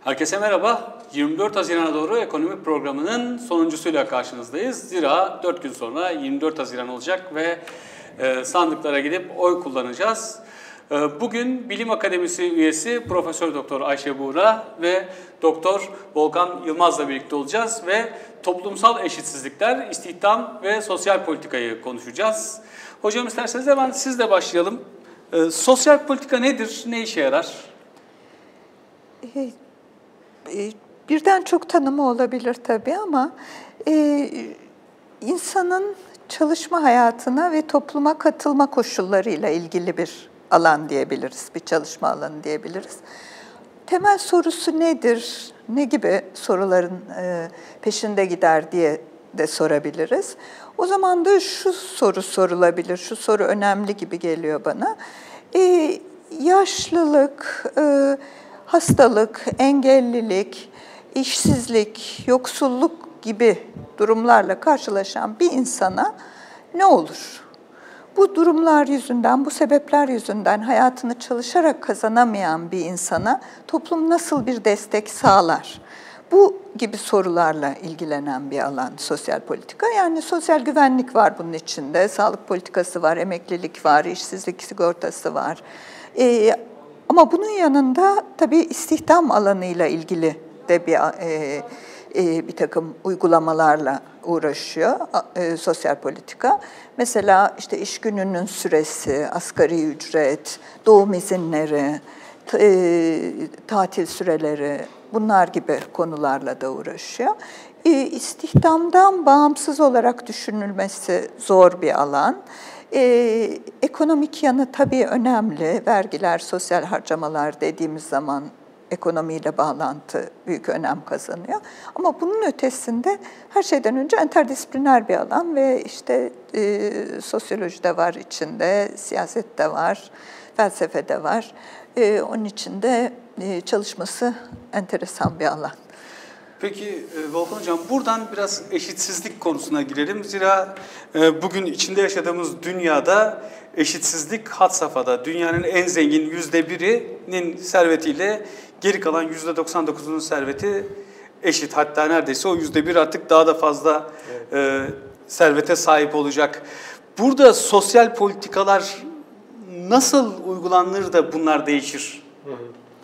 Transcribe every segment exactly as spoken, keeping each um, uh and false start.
Herkese merhaba. yirmi dört Haziran'a doğru ekonomi programının sonuncusuyla karşınızdayız. Zira dört gün sonra yirmi dört Haziran olacak ve e, sandıklara gidip oy kullanacağız. E, bugün Bilim Akademisi üyesi Profesör Doktor Ayşe Buğra ve Doktor Volkan Yılmaz'la birlikte olacağız ve toplumsal eşitsizlikler, istihdam ve sosyal politikayı konuşacağız. Hocam isterseniz hemen sizle başlayalım. E, sosyal politika nedir, ne işe yarar? E, Birden çok tanımı olabilir tabii ama e, insanın çalışma hayatına ve topluma katılma koşullarıyla ilgili bir alan diyebiliriz, bir çalışma alanı diyebiliriz. Temel sorusu nedir, ne gibi soruların e, peşinde gider diye de sorabiliriz. O zaman da şu soru sorulabilir, şu soru önemli gibi geliyor bana. E, yaşlılık, e, hastalık, engellilik, işsizlik, yoksulluk gibi durumlarla karşılaşan bir insana ne olur? Bu durumlar yüzünden, bu sebepler yüzünden hayatını çalışarak kazanamayan bir insana toplum nasıl bir destek sağlar? Bu gibi sorularla ilgilenen bir alan sosyal politika. Yani sosyal güvenlik var bunun içinde, sağlık politikası var, emeklilik var, işsizlik sigortası var. Ee, Ama bunun yanında tabii istihdam alanıyla ilgili de bir e, e, bir takım uygulamalarla uğraşıyor e, sosyal politika. Mesela işte iş gününün süresi, asgari ücret, doğum izinleri, e, tatil süreleri, bunlar gibi konularla da uğraşıyor. E, istihdamdan bağımsız olarak düşünülmesi zor bir alan. Ee, ekonomik yanı tabii önemli. Vergiler, sosyal harcamalar dediğimiz zaman ekonomiyle bağlantı büyük önem kazanıyor. Ama bunun ötesinde her şeyden önce interdisipliner bir alan ve işte e, sosyoloji de var içinde, siyaset de var, felsefe de var. E, onun için de e, çalışması enteresan bir alan. Peki Volkan Hocam, buradan biraz eşitsizlik konusuna girelim. Zira bugün içinde yaşadığımız dünyada eşitsizlik had safhada. Dünyanın en zengin yüzde birinin servetiyle geri kalan yüzde doksan dokuzunun serveti eşit. Hatta neredeyse o yüzde bir artık daha da fazla evet. e, servete sahip olacak. Burada sosyal politikalar nasıl uygulanır da bunlar değişir? Hı hı.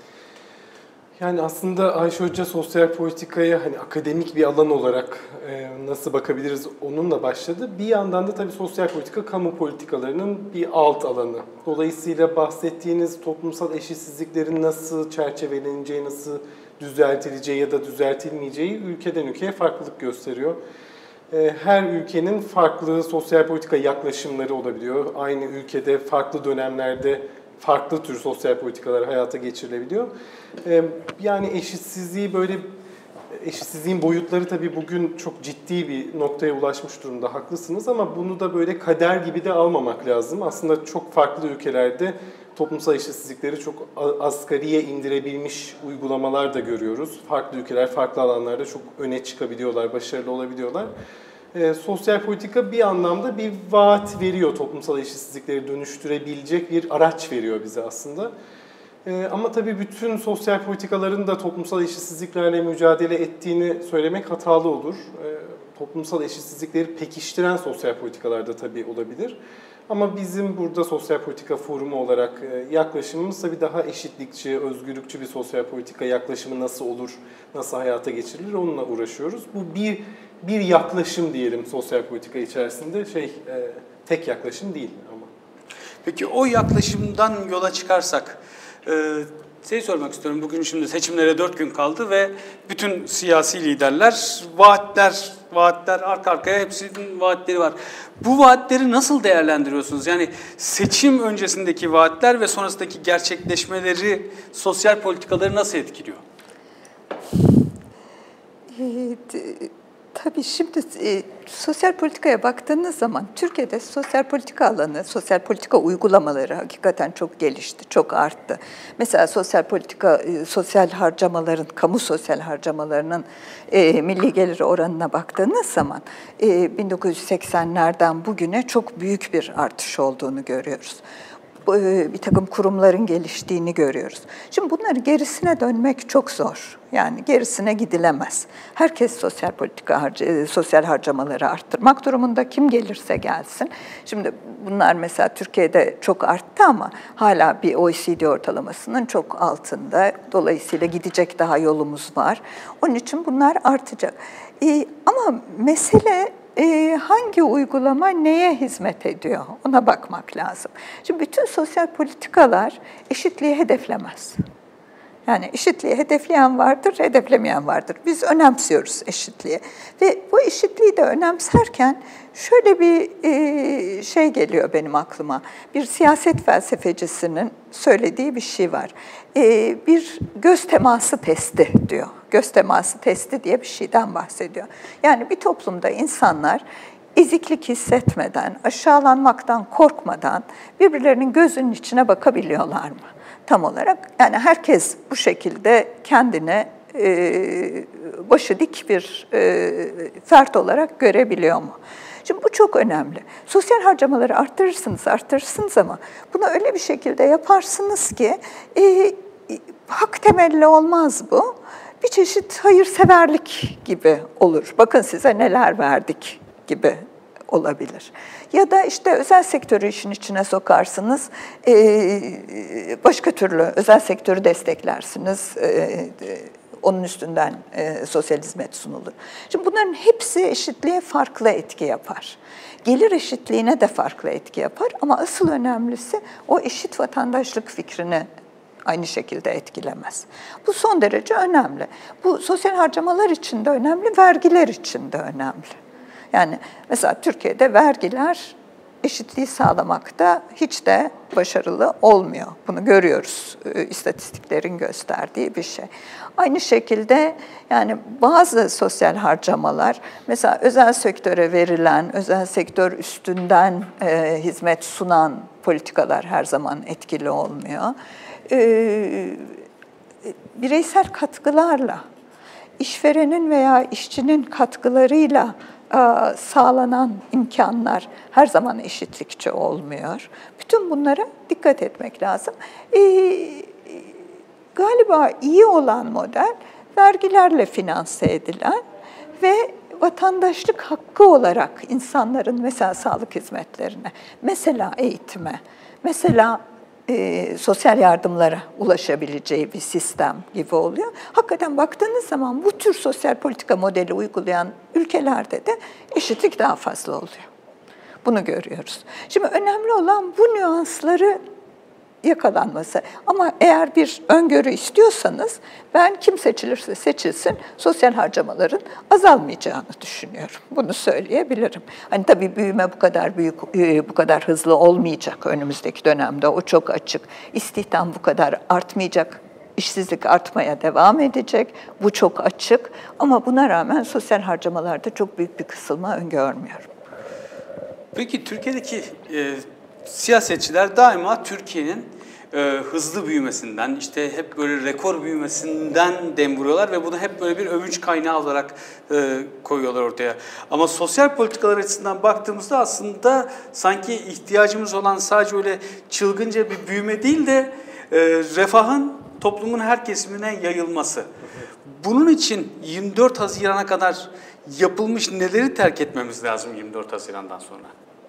Yani aslında Ayşe Hoca sosyal politikaya hani akademik bir alan olarak e, nasıl bakabiliriz onunla başladı. Bir yandan da tabii sosyal politika kamu politikalarının bir alt alanı. Dolayısıyla bahsettiğiniz toplumsal eşitsizliklerin nasıl çerçeveleneceği, nasıl düzeltileceği ya da düzeltilmeyeceği ülkeden ülkeye farklılık gösteriyor. E, her ülkenin farklı sosyal politika yaklaşımları olabiliyor. Aynı ülkede farklı dönemlerde farklı tür sosyal politikalar hayata geçirilebiliyor. Yani eşitsizliği böyle, eşitsizliğin boyutları tabii bugün çok ciddi bir noktaya ulaşmış durumda, haklısınız ama bunu da böyle kader gibi de almamak lazım. Aslında çok farklı ülkelerde toplumsal eşitsizlikleri çok asgariye indirebilmiş uygulamalar da görüyoruz. Farklı ülkeler, farklı alanlarda çok öne çıkabiliyorlar, başarılı olabiliyorlar. E, sosyal politika bir anlamda bir vaat veriyor, toplumsal eşitsizlikleri dönüştürebilecek bir araç veriyor bize aslında. E, ama tabii bütün sosyal politikaların da toplumsal eşitsizliklerle mücadele ettiğini söylemek hatalı olur. E, toplumsal eşitsizlikleri pekiştiren sosyal politikalar da tabii olabilir. Ama bizim burada sosyal politika forumu olarak e, yaklaşımımız tabii daha eşitlikçi, özgürlükçü bir sosyal politika yaklaşımı nasıl olur, nasıl hayata geçirilir onunla uğraşıyoruz. Bu bir bir yaklaşım diyelim sosyal politika içerisinde, şey e, tek yaklaşım değil ama. Peki o yaklaşımdan yola çıkarsak, e, şey sormak istiyorum. Bugün şimdi seçimlere dört gün kaldı ve bütün siyasi liderler vaatler, vaatler arka arkaya hepsinin vaatleri var. Bu vaatleri nasıl değerlendiriyorsunuz? Yani seçim öncesindeki vaatler ve sonrasındaki gerçekleşmeleri sosyal politikaları nasıl etkiliyor? Evet. Tabii şimdi e, sosyal politikaya baktığınız zaman Türkiye'de sosyal politika alanı, sosyal politika uygulamaları hakikaten çok gelişti, çok arttı. Mesela sosyal politika, e, sosyal harcamaların, kamu sosyal harcamalarının e, milli gelir oranına baktığınız zaman e, bin dokuz yüz seksenlerden bugüne çok büyük bir artış olduğunu görüyoruz. bir takım kurumların geliştiğini görüyoruz. Şimdi bunları gerisine dönmek çok zor. Yani gerisine gidilemez. Herkes sosyal politika harca, sosyal harcamaları arttırmak durumunda, kim gelirse gelsin. Şimdi bunlar mesela Türkiye'de çok arttı ama hala bir O E C D ortalamasının çok altında. Dolayısıyla gidecek daha yolumuz var. Onun için bunlar artacak. Ee, ama mesele e, hangi uygulama neye hizmet ediyor? Ona bakmak lazım. Şimdi bütün sosyal politikalar eşitliği hedeflemez. Yani eşitliği hedefleyen vardır, hedeflemeyen vardır. Biz önemsiyoruz eşitliği. Ve bu eşitliği de önemserken şöyle bir e, şey geliyor benim aklıma. Bir siyaset felsefecisinin söylediği bir şey var. E, bir göz teması testi diyor. Göz teması testi diye bir şeyden bahsediyor. Yani bir toplumda insanlar eziklik hissetmeden, aşağılanmaktan korkmadan birbirlerinin gözünün içine bakabiliyorlar mı? Tam olarak, yani herkes bu şekilde kendine e, başı dik bir e, fert olarak görebiliyor mu? Şimdi bu çok önemli. Sosyal harcamaları arttırırsınız, arttırırsınız ama bunu öyle bir şekilde yaparsınız ki e, hak temelli olmaz bu. Bir çeşit hayırseverlik gibi olur. Bakın size neler verdik gibi olabilir. Ya da işte özel sektörü işin içine sokarsınız, başka türlü özel sektörü desteklersiniz, onun üstünden sosyal hizmet sunulur. Şimdi bunların hepsi eşitliğe farklı etki yapar. Gelir eşitliğine de farklı etki yapar ama asıl önemlisi o eşit vatandaşlık fikrini aynı şekilde etkilemez. Bu son derece önemli. Bu sosyal harcamalar için de önemli, vergiler için de önemli. Yani mesela Türkiye'de vergiler eşitliği sağlamakta hiç de başarılı olmuyor. Bunu görüyoruz, istatistiklerin gösterdiği bir şey. Aynı şekilde yani bazı sosyal harcamalar, mesela özel sektöre verilen, özel sektör üstünden e, hizmet sunan politikalar her zaman etkili olmuyor. E, bireysel katkılarla, işverenin veya işçinin katkılarıyla sağlanan imkanlar her zaman eşitlikçi olmuyor. Bütün bunlara dikkat etmek lazım. Ee, galiba iyi olan model vergilerle finanse edilen ve vatandaşlık hakkı olarak insanların mesela sağlık hizmetlerine, mesela eğitime, mesela E, sosyal yardımlara ulaşabileceği bir sistem gibi oluyor. Hakikaten baktığınız zaman bu tür sosyal politika modeli uygulayan ülkelerde de eşitlik daha fazla oluyor. Bunu görüyoruz. Şimdi önemli olan bu nüansları yakalanması. Ama eğer bir öngörü istiyorsanız ben kim seçilirse seçilsin sosyal harcamaların azalmayacağını düşünüyorum. Bunu söyleyebilirim. Hani tabii büyüme bu kadar büyük, bu kadar hızlı olmayacak önümüzdeki dönemde. O çok açık. İstihdam bu kadar artmayacak. İşsizlik artmaya devam edecek. Bu çok açık. Ama buna rağmen sosyal harcamalarda çok büyük bir kısılma öngörmüyorum. Peki Türkiye'deki e, siyasetçiler daima Türkiye'nin e, hızlı büyümesinden, işte hep böyle rekor büyümesinden dem vuruyorlar ve bunu hep böyle bir övünç kaynağı olarak e, koyuyorlar ortaya. Ama sosyal politikalar açısından baktığımızda aslında sanki ihtiyacımız olan sadece öyle çılgınca bir büyüme değil de e, refahın toplumun her kesimine yayılması. Bunun için yirmi dört Haziran'a kadar yapılmış neleri terk etmemiz lazım yirmi dört Haziran'dan sonra?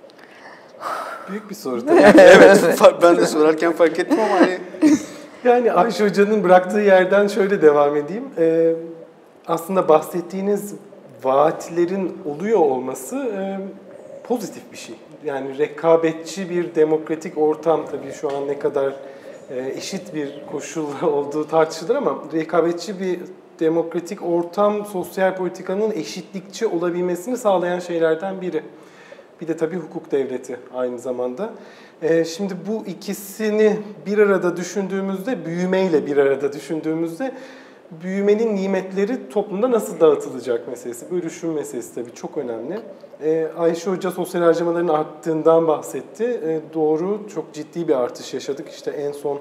Büyük bir soru tabii. Evet, ben de sorarken fark ettim ama hani... Yani Ayşe Hoca'nın bıraktığı yerden şöyle devam edeyim. Ee, aslında bahsettiğiniz vaatlerin oluyor olması e, pozitif bir şey. Yani rekabetçi bir demokratik ortam, tabii şu an ne kadar e, eşit bir koşulla olduğu tartışılır ama rekabetçi bir demokratik ortam sosyal politikanın eşitlikçi olabilmesini sağlayan şeylerden biri. Bir de tabii hukuk devleti aynı zamanda. Ee, şimdi bu ikisini bir arada düşündüğümüzde, büyümeyle bir arada düşündüğümüzde büyümenin nimetleri toplumda nasıl dağıtılacak meselesi, bölüşüm meselesi tabii çok önemli. Ee, Ayşe Hoca sosyal harcamaların arttığından bahsetti. Ee, doğru, çok ciddi bir artış yaşadık. İşte en son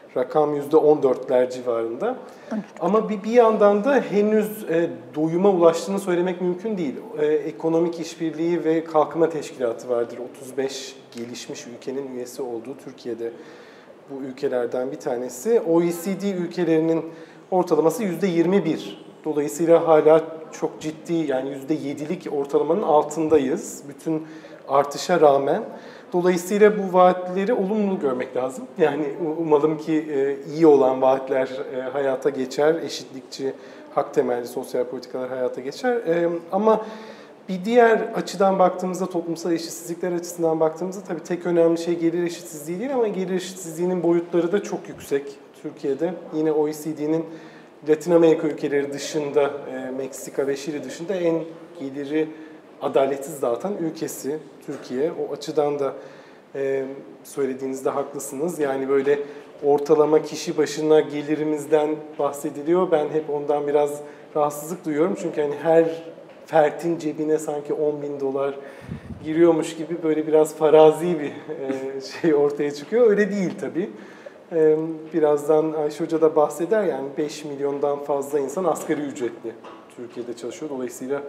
Rakam yüzde on dörtler civarında. Ama bir, bir yandan da henüz e, doyuma ulaştığını söylemek mümkün değil. E, Ekonomik İşbirliği ve Kalkınma Teşkilatı vardır. otuz beş gelişmiş ülkenin üyesi olduğu Türkiye'de bu ülkelerden bir tanesi. O E C D ülkelerinin ortalaması yüzde yirmi bir. Dolayısıyla hala çok ciddi, yani yüzde yedilik ortalamanın altındayız. Bütün artışa rağmen. Dolayısıyla bu vaatleri olumlu görmek lazım. Yani umalım ki iyi olan vaatler hayata geçer, eşitlikçi, hak temelli sosyal politikalar hayata geçer. Ama bir diğer açıdan baktığımızda, toplumsal eşitsizlikler açısından baktığımızda tabii tek önemli şey gelir eşitsizliği değil ama gelir eşitsizliğinin boyutları da çok yüksek Türkiye'de. Yine O E C D'nin Latin Amerika ülkeleri dışında, Meksika ve Şili dışında en geliri adaletsiz dağıtan ülkesi Türkiye. O açıdan da e, söylediğinizde haklısınız. Yani böyle ortalama kişi başına gelirimizden bahsediliyor. Ben hep ondan biraz rahatsızlık duyuyorum. Çünkü hani her fertin cebine sanki on bin dolar giriyormuş gibi böyle biraz farazi bir e, şey ortaya çıkıyor. Öyle değil tabii. E, birazdan Ayşe Hoca da bahseder, yani beş milyondan fazla insan asgari ücretli Türkiye'de çalışıyor. Dolayısıyla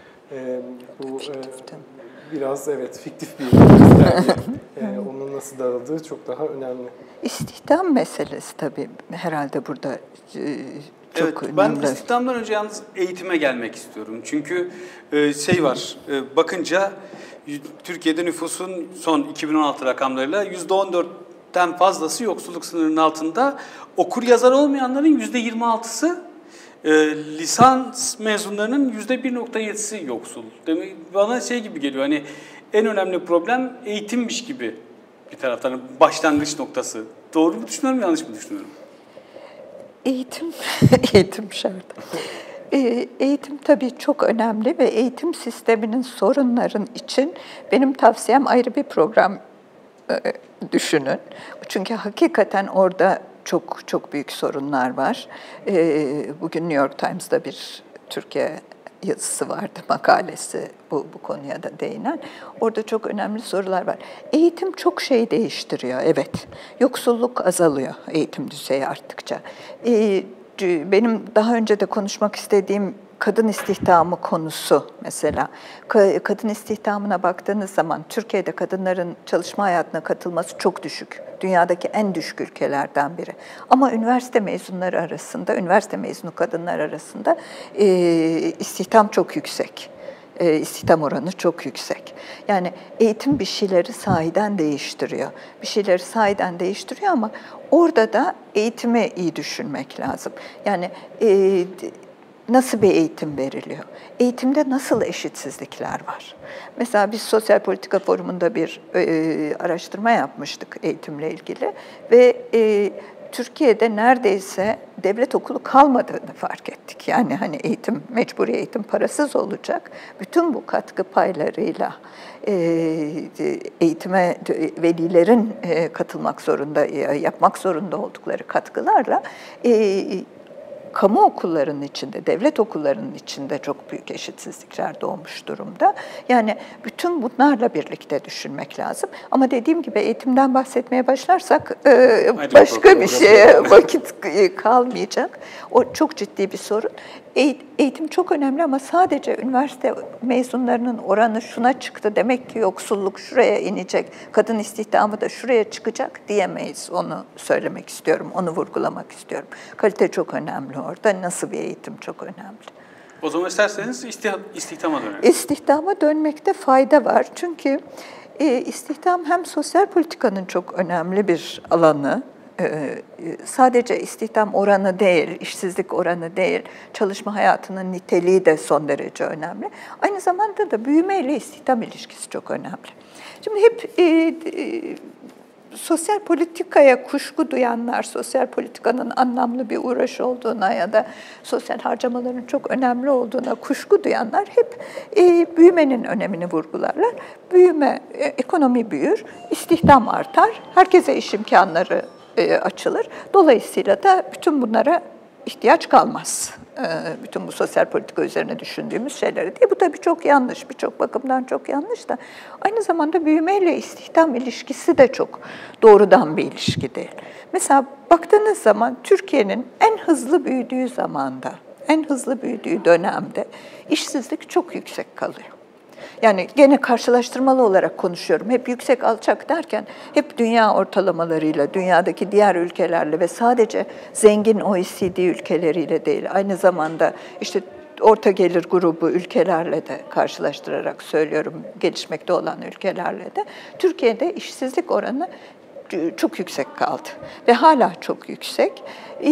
e, bu e, biraz evet fiktif bir gösterge. e, onun nasıl dağıldığı çok daha önemli. İstihdam meselesi tabii herhalde burada e, çok evet, önemli. Ben istihdamdan önce yalnız eğitime gelmek istiyorum. Çünkü e, şey var, e, bakınca Türkiye'de nüfusun son iki bin on altı rakamlarıyla yüzde on dörtten fazlası yoksulluk sınırının altında. Okur yazar olmayanların yüzde yirmi altısı, e, lisans mezunlarının yüzde bir nokta yedisi yoksul. Demek bana şey gibi geliyor, hani en önemli problem eğitimmiş gibi bir taraftan, başlangıç noktası. Doğru mu düşünüyorum, yanlış mı düşünüyorum? Eğitim, eğitim şart. Eğitim tabii çok önemli ve eğitim sisteminin sorunların için benim tavsiyem ayrı bir program düşünün. Çünkü hakikaten orada çok çok büyük sorunlar var. Bugün New York Times'da bir Türkiye yazısı vardı, makalesi bu, bu konuya da değinen. Orada çok önemli sorular var. Eğitim çok şey değiştiriyor, evet. Yoksulluk azalıyor eğitim düzeyi arttıkça. Ee, benim daha önce de konuşmak istediğim kadın istihdamı konusu mesela. Kadın istihdamına baktığınız zaman Türkiye'de kadınların çalışma hayatına katılması çok düşük. Dünyadaki en düşük ülkelerden biri. Ama üniversite mezunları arasında, üniversite mezunu kadınlar arasında e, istihdam çok yüksek. E, istihdam oranı çok yüksek. Yani eğitim bir şeyleri sahiden değiştiriyor. Bir şeyleri sahiden değiştiriyor ama orada da eğitimi iyi düşünmek lazım. Yani e, nasıl bir eğitim veriliyor? Eğitimde nasıl eşitsizlikler var? Mesela biz Sosyal Politika Forumu'nda bir e, araştırma yapmıştık eğitimle ilgili ve e, Türkiye'de neredeyse devlet okulu kalmadığını fark ettik. Yani hani eğitim, mecburi eğitim parasız olacak. Bütün bu katkı paylarıyla e, eğitime velilerin e, katılmak zorunda, yapmak zorunda oldukları katkılarla e, kamu okullarının içinde, devlet okullarının içinde çok büyük eşitsizlikler doğmuş durumda. Yani bütün bunlarla birlikte düşünmek lazım. Ama dediğim gibi eğitimden bahsetmeye başlarsak e, başka bir şeye vakit kalmayacak. O çok ciddi bir sorun. Eğitim çok önemli ama sadece üniversite mezunlarının oranı şuna çıktı, demek ki yoksulluk şuraya inecek, kadın istihdamı da şuraya çıkacak diyemeyiz. Onu söylemek istiyorum, onu vurgulamak istiyorum. Kalite çok önemli orada, nasıl bir eğitim çok önemli. O zaman isterseniz istihdama dönelim. İstihdama dönmekte fayda var. Çünkü e, istihdam hem sosyal politikanın çok önemli bir alanı, sadece istihdam oranı değil, işsizlik oranı değil, çalışma hayatının niteliği de son derece önemli. Aynı zamanda da büyümeyle istihdam ilişkisi çok önemli. Şimdi hep e, e, sosyal politikaya kuşku duyanlar, sosyal politikanın anlamlı bir uğraş olduğuna ya da sosyal harcamaların çok önemli olduğuna kuşku duyanlar hep e, büyümenin önemini vurgularlar. Büyüme, e, ekonomi büyür, istihdam artar, herkese iş imkanları açılır. Dolayısıyla da bütün bunlara ihtiyaç kalmaz bütün bu sosyal politika üzerine düşündüğümüz şeyleri diye. Bu tabii çok yanlış, birçok bakımdan çok yanlış da. Aynı zamanda büyümeyle istihdam ilişkisi de çok doğrudan bir ilişki değil. Mesela baktığınız zaman Türkiye'nin en hızlı büyüdüğü zamanda, en hızlı büyüdüğü dönemde işsizlik çok yüksek kalıyor. Yani gene karşılaştırmalı olarak konuşuyorum. Hep yüksek alçak derken hep dünya ortalamalarıyla, dünyadaki diğer ülkelerle ve sadece zengin O E C D ülkeleriyle değil, aynı zamanda işte orta gelir grubu ülkelerle de karşılaştırarak söylüyorum, gelişmekte olan ülkelerle de. Türkiye'de işsizlik oranı çok yüksek kaldı ve hala çok yüksek.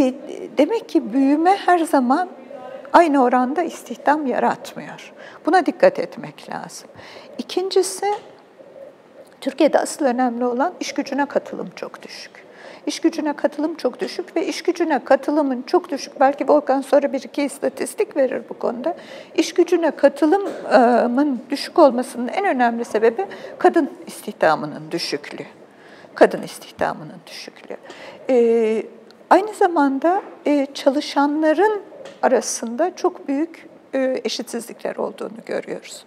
Demek ki büyüme her zaman aynı oranda istihdam yaratmıyor. Buna dikkat etmek lazım. İkincisi, Türkiye'de asıl önemli olan iş gücüne katılım çok düşük. İş gücüne katılım çok düşük ve iş gücüne katılımın çok düşük, belki Volkan sonra bir iki istatistik verir bu konuda. İş gücüne katılımın düşük olmasının en önemli sebebi kadın istihdamının düşüklüğü. Kadın istihdamının düşüklüğü. Ee, aynı zamanda e, çalışanların arasında çok büyük e, eşitsizlikler olduğunu görüyoruz.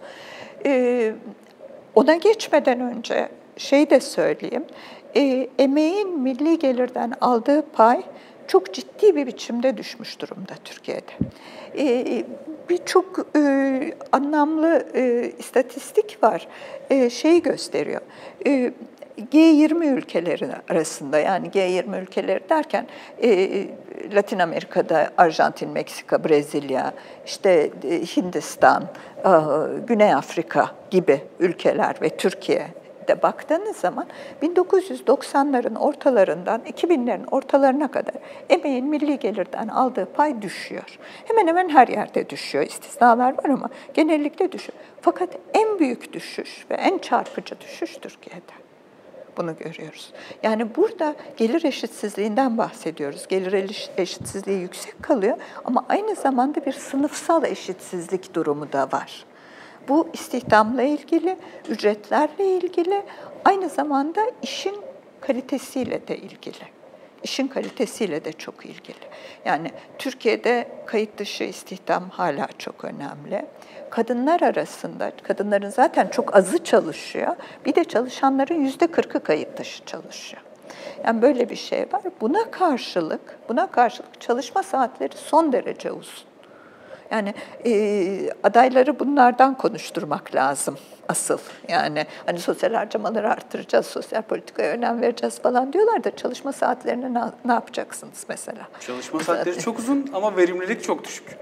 E, ona geçmeden önce şey de söyleyeyim, e, emeğin milli gelirden aldığı pay çok ciddi bir biçimde düşmüş durumda Türkiye'de. E, Birçok e, anlamlı e, istatistik var, e, şeyi gösteriyor. E, G yirmi ülkeleri arasında, yani G yirmi ülkeleri derken e, Latin Amerika'da Arjantin, Meksika, Brezilya, işte Hindistan, e, Güney Afrika gibi ülkeler ve Türkiye'de baktığınız zaman bin dokuz yüz doksanların ortalarından iki binlerin ortalarına kadar emeğin milli gelirden aldığı pay düşüyor. Hemen hemen her yerde düşüyor. İstisnalar var ama genellikle düşüyor. Fakat en büyük düşüş ve en çarpıcı düşüş Türkiye'de. Bunu görüyoruz. Yani burada gelir eşitsizliğinden bahsediyoruz. Gelir eşitsizliği yüksek kalıyor ama aynı zamanda bir sınıfsal eşitsizlik durumu da var. Bu istihdamla ilgili, ücretlerle ilgili, aynı zamanda işin kalitesiyle de ilgili. İşin kalitesiyle de çok ilgili. Yani Türkiye'de kayıt dışı istihdam hala çok önemli. Kadınlar arasında, kadınların zaten çok azı çalışıyor. Bir de çalışanların yüzde kırkı kayıt dışı çalışıyor. Yani böyle bir şey var. Buna karşılık, buna karşılık çalışma saatleri son derece uzun. Yani e, adayları bunlardan konuşturmak lazım asıl. Yani hani sosyal harcamaları artıracağız, sosyal politikaya önem vereceğiz falan diyorlar da çalışma saatlerini ne, ne yapacaksınız mesela? Çalışma saatleri çok uzun ama verimlilik çok düşük.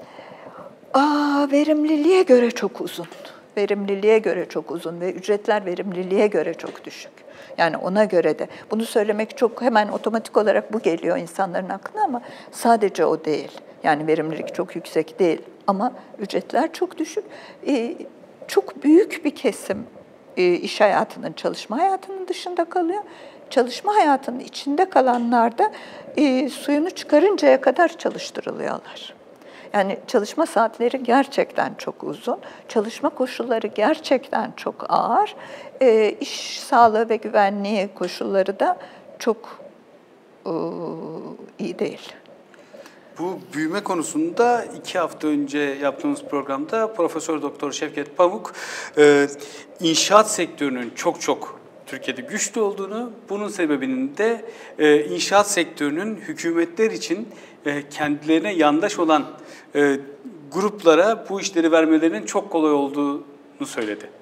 Aa, verimliliğe göre çok uzun. Verimliliğe göre çok uzun ve ücretler verimliliğe göre çok düşük. Yani ona göre de. Bunu söylemek çok hemen otomatik olarak bu geliyor insanların aklına ama sadece o değil. Yani verimlilik çok yüksek değil ama ücretler çok düşük. Ee, çok büyük bir kesim e, iş hayatının, çalışma hayatının dışında kalıyor. Çalışma hayatının içinde kalanlar da e, suyunu çıkarıncaya kadar çalıştırılıyorlar. Yani çalışma saatleri gerçekten çok uzun, çalışma koşulları gerçekten çok ağır, e, iş sağlığı ve güvenliği koşulları da çok e, iyi değil. Bu büyüme konusunda iki hafta önce yaptığımız programda Profesör Doktor Şevket Pamuk e, inşaat sektörünün çok çok Türkiye'de güçlü olduğunu, bunun sebebinin de e, inşaat sektörünün hükümetler için e, kendilerine yandaş olan e, gruplara bu işleri vermelerinin çok kolay olduğunu söyledi.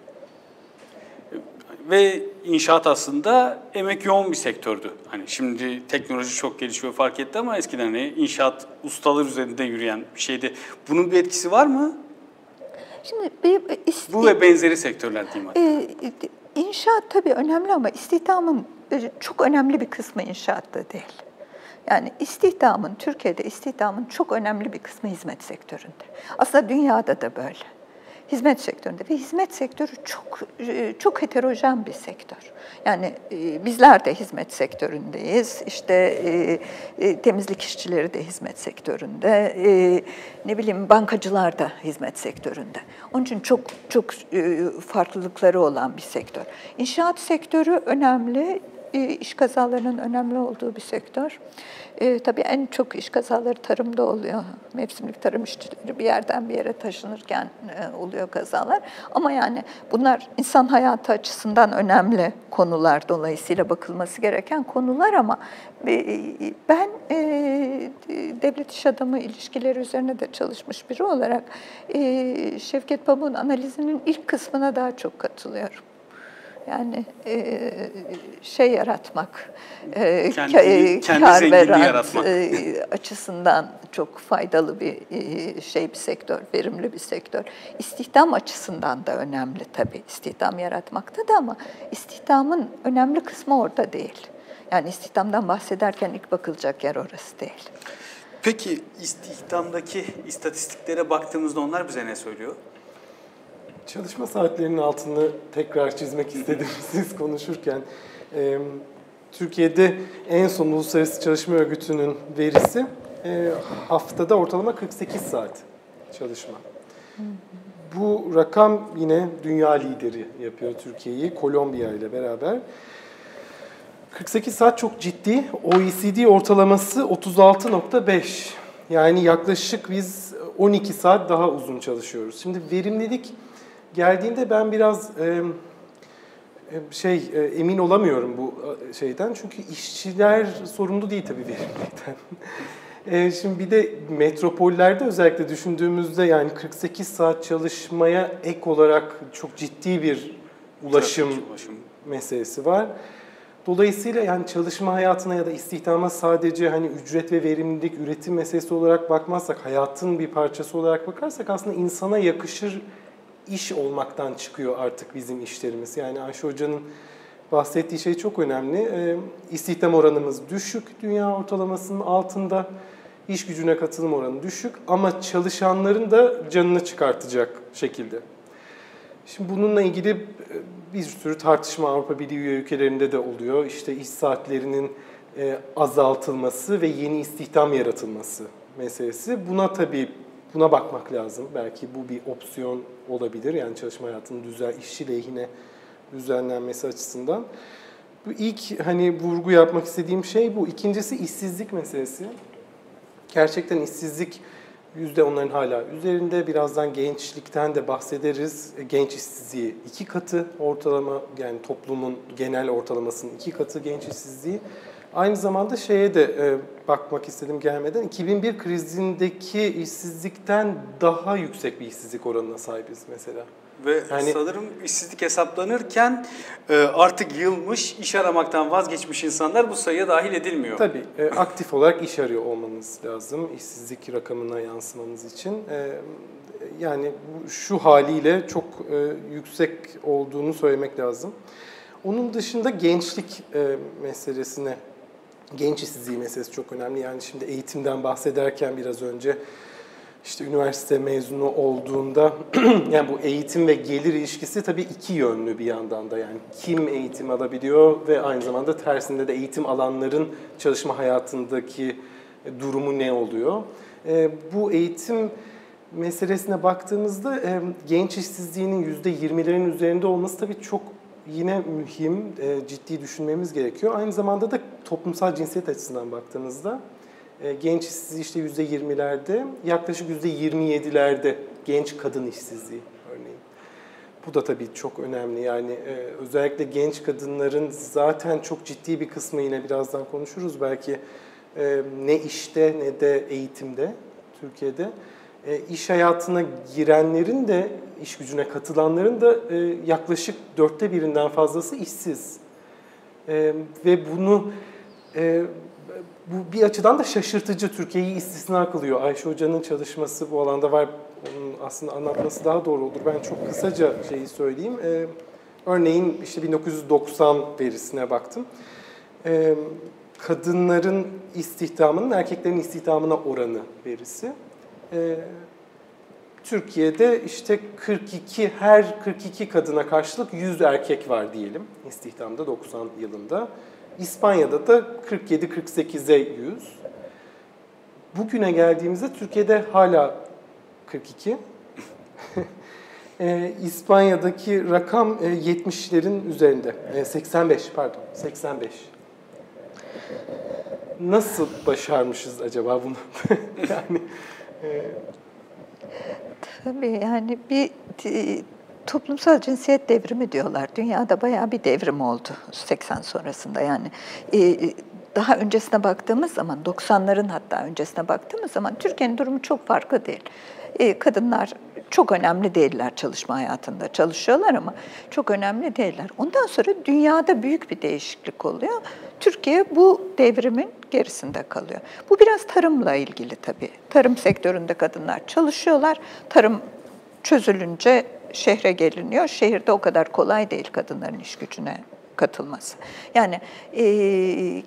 Ve inşaat aslında emek yoğun bir sektördü. Hani şimdi teknoloji çok gelişiyor fark etti ama eskiden hani inşaat ustalar üzerinde yürüyen bir şeydi. Bunun bir etkisi var mı? Şimdi bir, ist- bu ve benzeri sektörler diyeyim hatta. E, inşaat tabii önemli ama istihdamın çok önemli bir kısmı inşaatta değil. Yani istihdamın, Türkiye'de istihdamın çok önemli bir kısmı hizmet sektöründe. Aslında dünyada da böyle. Hizmet sektöründe ve hizmet sektörü çok çok heterojen bir sektör. Yani bizler de hizmet sektöründeyiz. İşte temizlik işçileri de hizmet sektöründe. Ne bileyim bankacılar da hizmet sektöründe. Onun için çok çok farklılıkları olan bir sektör. İnşaat sektörü önemli. e, iş kazalarının önemli olduğu bir sektör. E, tabii en çok iş kazaları tarımda oluyor. Mevsimlik tarım işçileri bir yerden bir yere taşınırken e, oluyor kazalar. Ama yani bunlar insan hayatı açısından önemli konular, dolayısıyla bakılması gereken konular ama e, ben e, devlet iş adamı ilişkileri üzerine de çalışmış biri olarak e, Şevket Pamuk'un analizinin ilk kısmına daha çok katılıyorum. Yani e, şey yaratmak, e, kendi, kendi kar veren yaratmak. E, açısından çok faydalı bir e, şey bir sektör, verimli bir sektör. İstihdam açısından da önemli tabii, istihdam yaratmakta da ama istihdamın önemli kısmı orada değil. Yani istihdamdan bahsederken ilk bakılacak yer orası değil. Peki istihdamdaki istatistiklere baktığımızda onlar bize ne söylüyor? Çalışma saatlerinin altını tekrar çizmek istedim siz konuşurken. E, Türkiye'de en son Uluslararası Çalışma Örgütü'nün verisi e, haftada ortalama kırk sekiz saat çalışma. Bu rakam yine dünya lideri yapıyor Türkiye'yi, Kolombiya ile beraber. kırk sekiz saat çok ciddi. O E C D ortalaması otuz altı nokta beş. Yani yaklaşık biz on iki saat daha uzun çalışıyoruz. Şimdi verimlilik geldiğinde ben biraz e, şey e, emin olamıyorum bu şeyden. Çünkü işçiler sorumlu değil tabii verimlilikten. e, şimdi bir de metropollerde özellikle düşündüğümüzde yani kırk sekiz saat çalışmaya ek olarak çok ciddi bir ulaşım, ulaşım meselesi var. Dolayısıyla yani çalışma hayatına ya da istihdama sadece hani ücret ve verimlilik, üretim meselesi olarak bakmazsak, hayatın bir parçası olarak bakarsak aslında insana yakışır iş olmaktan çıkıyor artık bizim işlerimiz. Yani Ayşe Hoca'nın bahsettiği şey çok önemli. E, istihdam oranımız düşük, dünya ortalamasının altında. İş gücüne katılım oranı düşük ama çalışanların da canını çıkartacak şekilde. Şimdi bununla ilgili bir sürü tartışma Avrupa Birliği üye ülkelerinde de oluyor. İşte iş saatlerinin azaltılması ve yeni istihdam yaratılması meselesi. Buna tabii buna bakmak lazım. Belki bu bir opsiyon olabilir. Yani çalışma hayatının düzen, işçi lehine düzenlenmesi açısından. Bu ilk hani vurgu yapmak istediğim şey bu. İkincisi işsizlik meselesi. Gerçekten işsizlik yüzde onların hala üzerinde. Birazdan gençlikten de bahsederiz. Genç işsizliği iki katı ortalama, yani toplumun genel ortalamasının iki katı genç işsizliği. Aynı zamanda şeye de e, bakmak istedim gelmeden. iki bin bir krizindeki işsizlikten daha yüksek bir işsizlik oranına sahibiz mesela. Ve yani, sanırım işsizlik hesaplanırken e, artık yılmış, iş aramaktan vazgeçmiş insanlar bu sayıya dahil edilmiyor. Tabii. E, aktif olarak iş arıyor olmanız lazım işsizlik rakamına yansımanız için. E, yani şu haliyle çok e, yüksek olduğunu söylemek lazım. Onun dışında gençlik e, meselesine, genç işsizliği meselesi çok önemli. Yani şimdi eğitimden bahsederken biraz önce işte üniversite mezunu olduğunda yani bu eğitim ve gelir ilişkisi tabii iki yönlü bir yandan da, yani kim eğitim alabiliyor ve aynı zamanda tersinde de eğitim alanların çalışma hayatındaki durumu ne oluyor? E, bu eğitim meselesine baktığımızda e, genç işsizliğinin yüzde yirmilerin üzerinde olması tabii çok yine mühim, e, ciddi düşünmemiz gerekiyor. Aynı zamanda da toplumsal cinsiyet açısından baktığımızda e, genç işsizliği işte yüzde yirmilerde, yaklaşık yüzde yirmi yedilerde genç kadın işsizliği örneğin. Bu da tabii çok önemli. Yani e, özellikle genç kadınların zaten çok ciddi bir kısmı, yine birazdan konuşuruz belki, e, ne işte ne de eğitimde Türkiye'de. E, iş hayatına girenlerin de, iş gücüne katılanların da e, yaklaşık dörtte birinden fazlası işsiz. E, ve bunu e, bu bir açıdan da şaşırtıcı, Türkiye'yi istisna kılıyor. Ayşe Hoca'nın çalışması bu alanda var. Onun aslında anlatması daha doğru olur. Ben çok kısaca şeyi söyleyeyim. E, örneğin işte bin dokuz yüz doksan verisine baktım. E, kadınların istihdamının erkeklerin istihdamına oranı verisi. Ee, Türkiye'de işte kırk iki, her kırk iki kadına karşılık yüz erkek var diyelim istihdamda doksan yılında. İspanya'da da kırk yedi kırk sekize yüz. Bugüne geldiğimizde Türkiye'de hala kırk iki. E, İspanya'daki rakam e, yetmişlerin üzerinde. E, seksen beş pardon, seksen beş. Nasıl başarmışız acaba bunu? yani e... Tabii yani bir e, toplumsal cinsiyet devrimi diyorlar. Dünyada bayağı bir devrim oldu seksen sonrasında. Yani e, daha öncesine baktığımız zaman, doksanların hatta öncesine baktığımız zaman Türkiye'nin durumu çok farklı değil. E, kadınlar çok önemli değiller çalışma hayatında. Çalışıyorlar ama çok önemli değiller. Ondan sonra dünyada büyük bir değişiklik oluyor. Türkiye bu devrimin gerisinde kalıyor. Bu biraz tarımla ilgili tabii. Tarım sektöründe kadınlar çalışıyorlar. Tarım çözülünce şehre geliniyor. Şehirde o kadar kolay değil kadınların iş gücüne katılması. Yani e,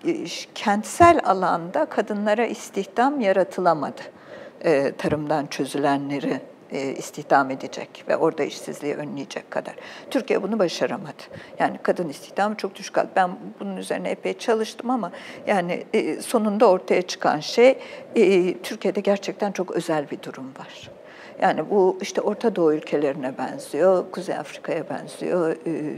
kentsel alanda kadınlara istihdam yaratılamadı. E, tarımdan çözülenleri e, istihdam edecek ve orada işsizliği önleyecek kadar. Türkiye bunu başaramadı. Yani kadın istihdamı çok düşük kaldı. Ben bunun üzerine epey çalıştım ama yani e, sonunda ortaya çıkan şey e, Türkiye'de gerçekten çok özel bir durum var. Yani bu işte Orta Doğu ülkelerine benziyor, Kuzey Afrika'ya benziyor,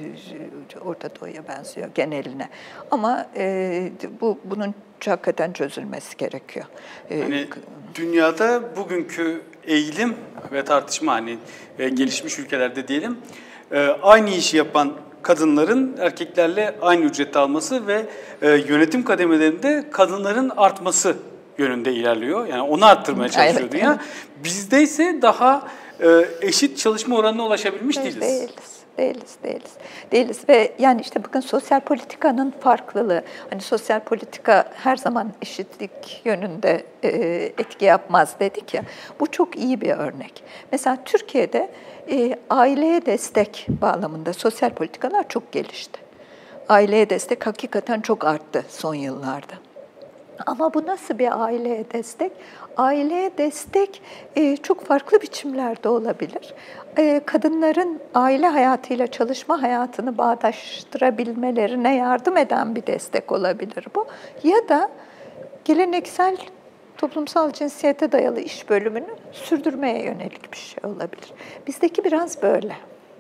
Orta Doğu'ya benziyor geneline. Ama bu bunun hakikaten çözülmesi gerekiyor. Yani dünyada bugünkü eğilim ve tartışma hani gelişmiş ülkelerde diyelim aynı işi yapan kadınların erkeklerle aynı ücreti alması ve yönetim kademelerinde kadınların artması yönünde ilerliyor. Yani onu arttırmaya çalışıyor evet, dünya. Evet. Bizde ise daha e, eşit çalışma oranına ulaşabilmiş evet, değiliz. Değiliz, değiliz, değiliz. Değiliz ve yani işte bakın sosyal politikanın farklılığı. Hani sosyal politika her zaman eşitlik yönünde e, etki yapmaz dedik ya. Bu çok iyi bir örnek. Mesela Türkiye'de e, aileye destek bağlamında sosyal politikalar çok gelişti. Aileye destek hakikaten çok arttı son yıllarda. Ama bu nasıl bir aileye destek? Aileye destek e, çok farklı biçimlerde olabilir. E, kadınların aile hayatıyla çalışma hayatını bağdaştırabilmelerine yardım eden bir destek olabilir bu. Ya da geleneksel toplumsal cinsiyete dayalı iş bölümünü sürdürmeye yönelik bir şey olabilir. Bizdeki biraz böyle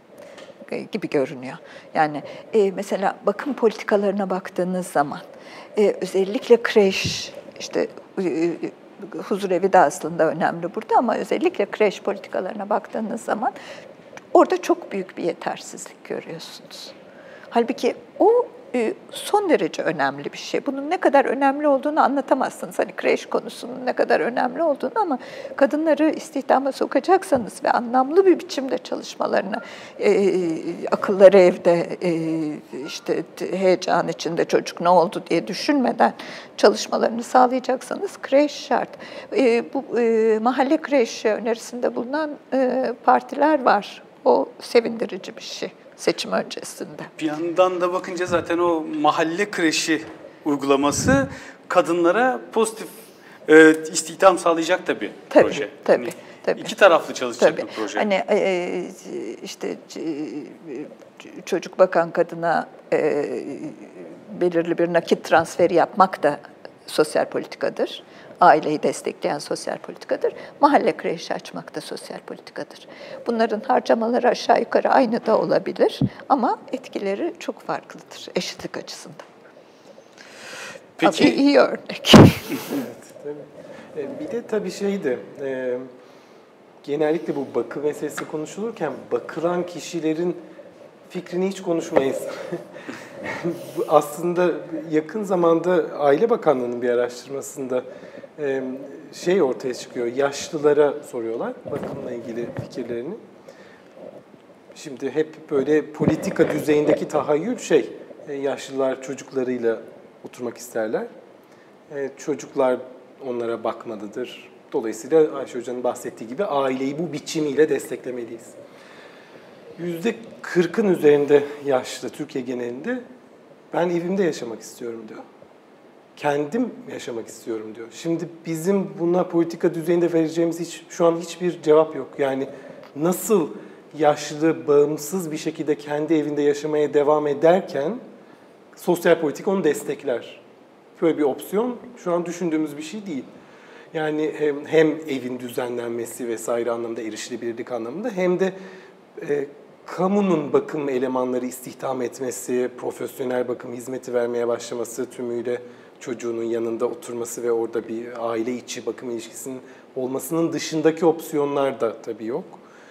gibi görünüyor. Yani e, mesela bakım politikalarına baktığınız zaman e, özellikle kreş, işte e, huzurevi de aslında önemli burada ama özellikle kreş politikalarına baktığınız zaman orada çok büyük bir yetersizlik görüyorsunuz. Halbuki o e, son derece önemli bir şey. Bunun ne kadar önemli olduğunu anlatamazsınız. Hani kreş konusunun ne kadar önemli olduğunu ama kadınları istihdama sokacaksanız ve anlamlı bir biçimde çalışmalarına, e, akılları evde, e, işte heyecan içinde çocuk ne oldu diye düşünmeden çalışmalarını sağlayacaksanız kreş şart. E, bu e, mahalle kreşi önerisinde bulunan e, partiler var. O sevindirici bir şey. Seçim öncesinde. Bir yandan da bakınca zaten o mahalle kreşi uygulaması kadınlara pozitif e, istihdam sağlayacak da bir tabii, proje. Tabii, yani tabii. İki taraflı çalışacak tabii. bir proje. Hani e, işte çocuk bakan kadına e, belirli bir nakit transferi yapmak da sosyal politikadır. Aileyi destekleyen sosyal politikadır. Mahalle kreşi açmak da sosyal politikadır. Bunların harcamaları aşağı yukarı aynı da olabilir ama etkileri çok farklıdır eşitlik açısından. Peki. Abi, iyi örnek. Evet, tabii. Bir de tabii şeydi, e, genellikle bu bakım meselesi konuşulurken bakılan kişilerin fikrini hiç konuşmayız. Aslında yakın zamanda Aile Bakanlığı'nın bir araştırmasında şey ortaya çıkıyor, yaşlılara soruyorlar bakımla ilgili fikirlerini. Şimdi hep böyle politika düzeyindeki tahayyül şey, yaşlılar çocuklarıyla oturmak isterler. Çocuklar onlara bakmalıdır. Dolayısıyla Ayşe Hoca'nın bahsettiği gibi aileyi bu biçimiyle desteklemeliyiz. Yüzde kırkın üzerinde yaşlı Türkiye genelinde ben evimde yaşamak istiyorum diyor. Kendim yaşamak istiyorum diyor. Şimdi bizim buna politika düzeyinde vereceğimiz hiç, şu an hiçbir cevap yok. Yani nasıl yaşlı, bağımsız bir şekilde kendi evinde yaşamaya devam ederken sosyal politika onu destekler. Böyle bir opsiyon şu an düşündüğümüz bir şey değil. Yani hem, hem evin düzenlenmesi vesaire anlamda, erişilebilirlik anlamında, hem de e, kamunun bakım elemanları istihdam etmesi, profesyonel bakım hizmeti vermeye başlaması, tümüyle çocuğunun yanında oturması ve orada bir aile içi bakım ilişkisinin olmasının dışındaki opsiyonlar da tabii yok.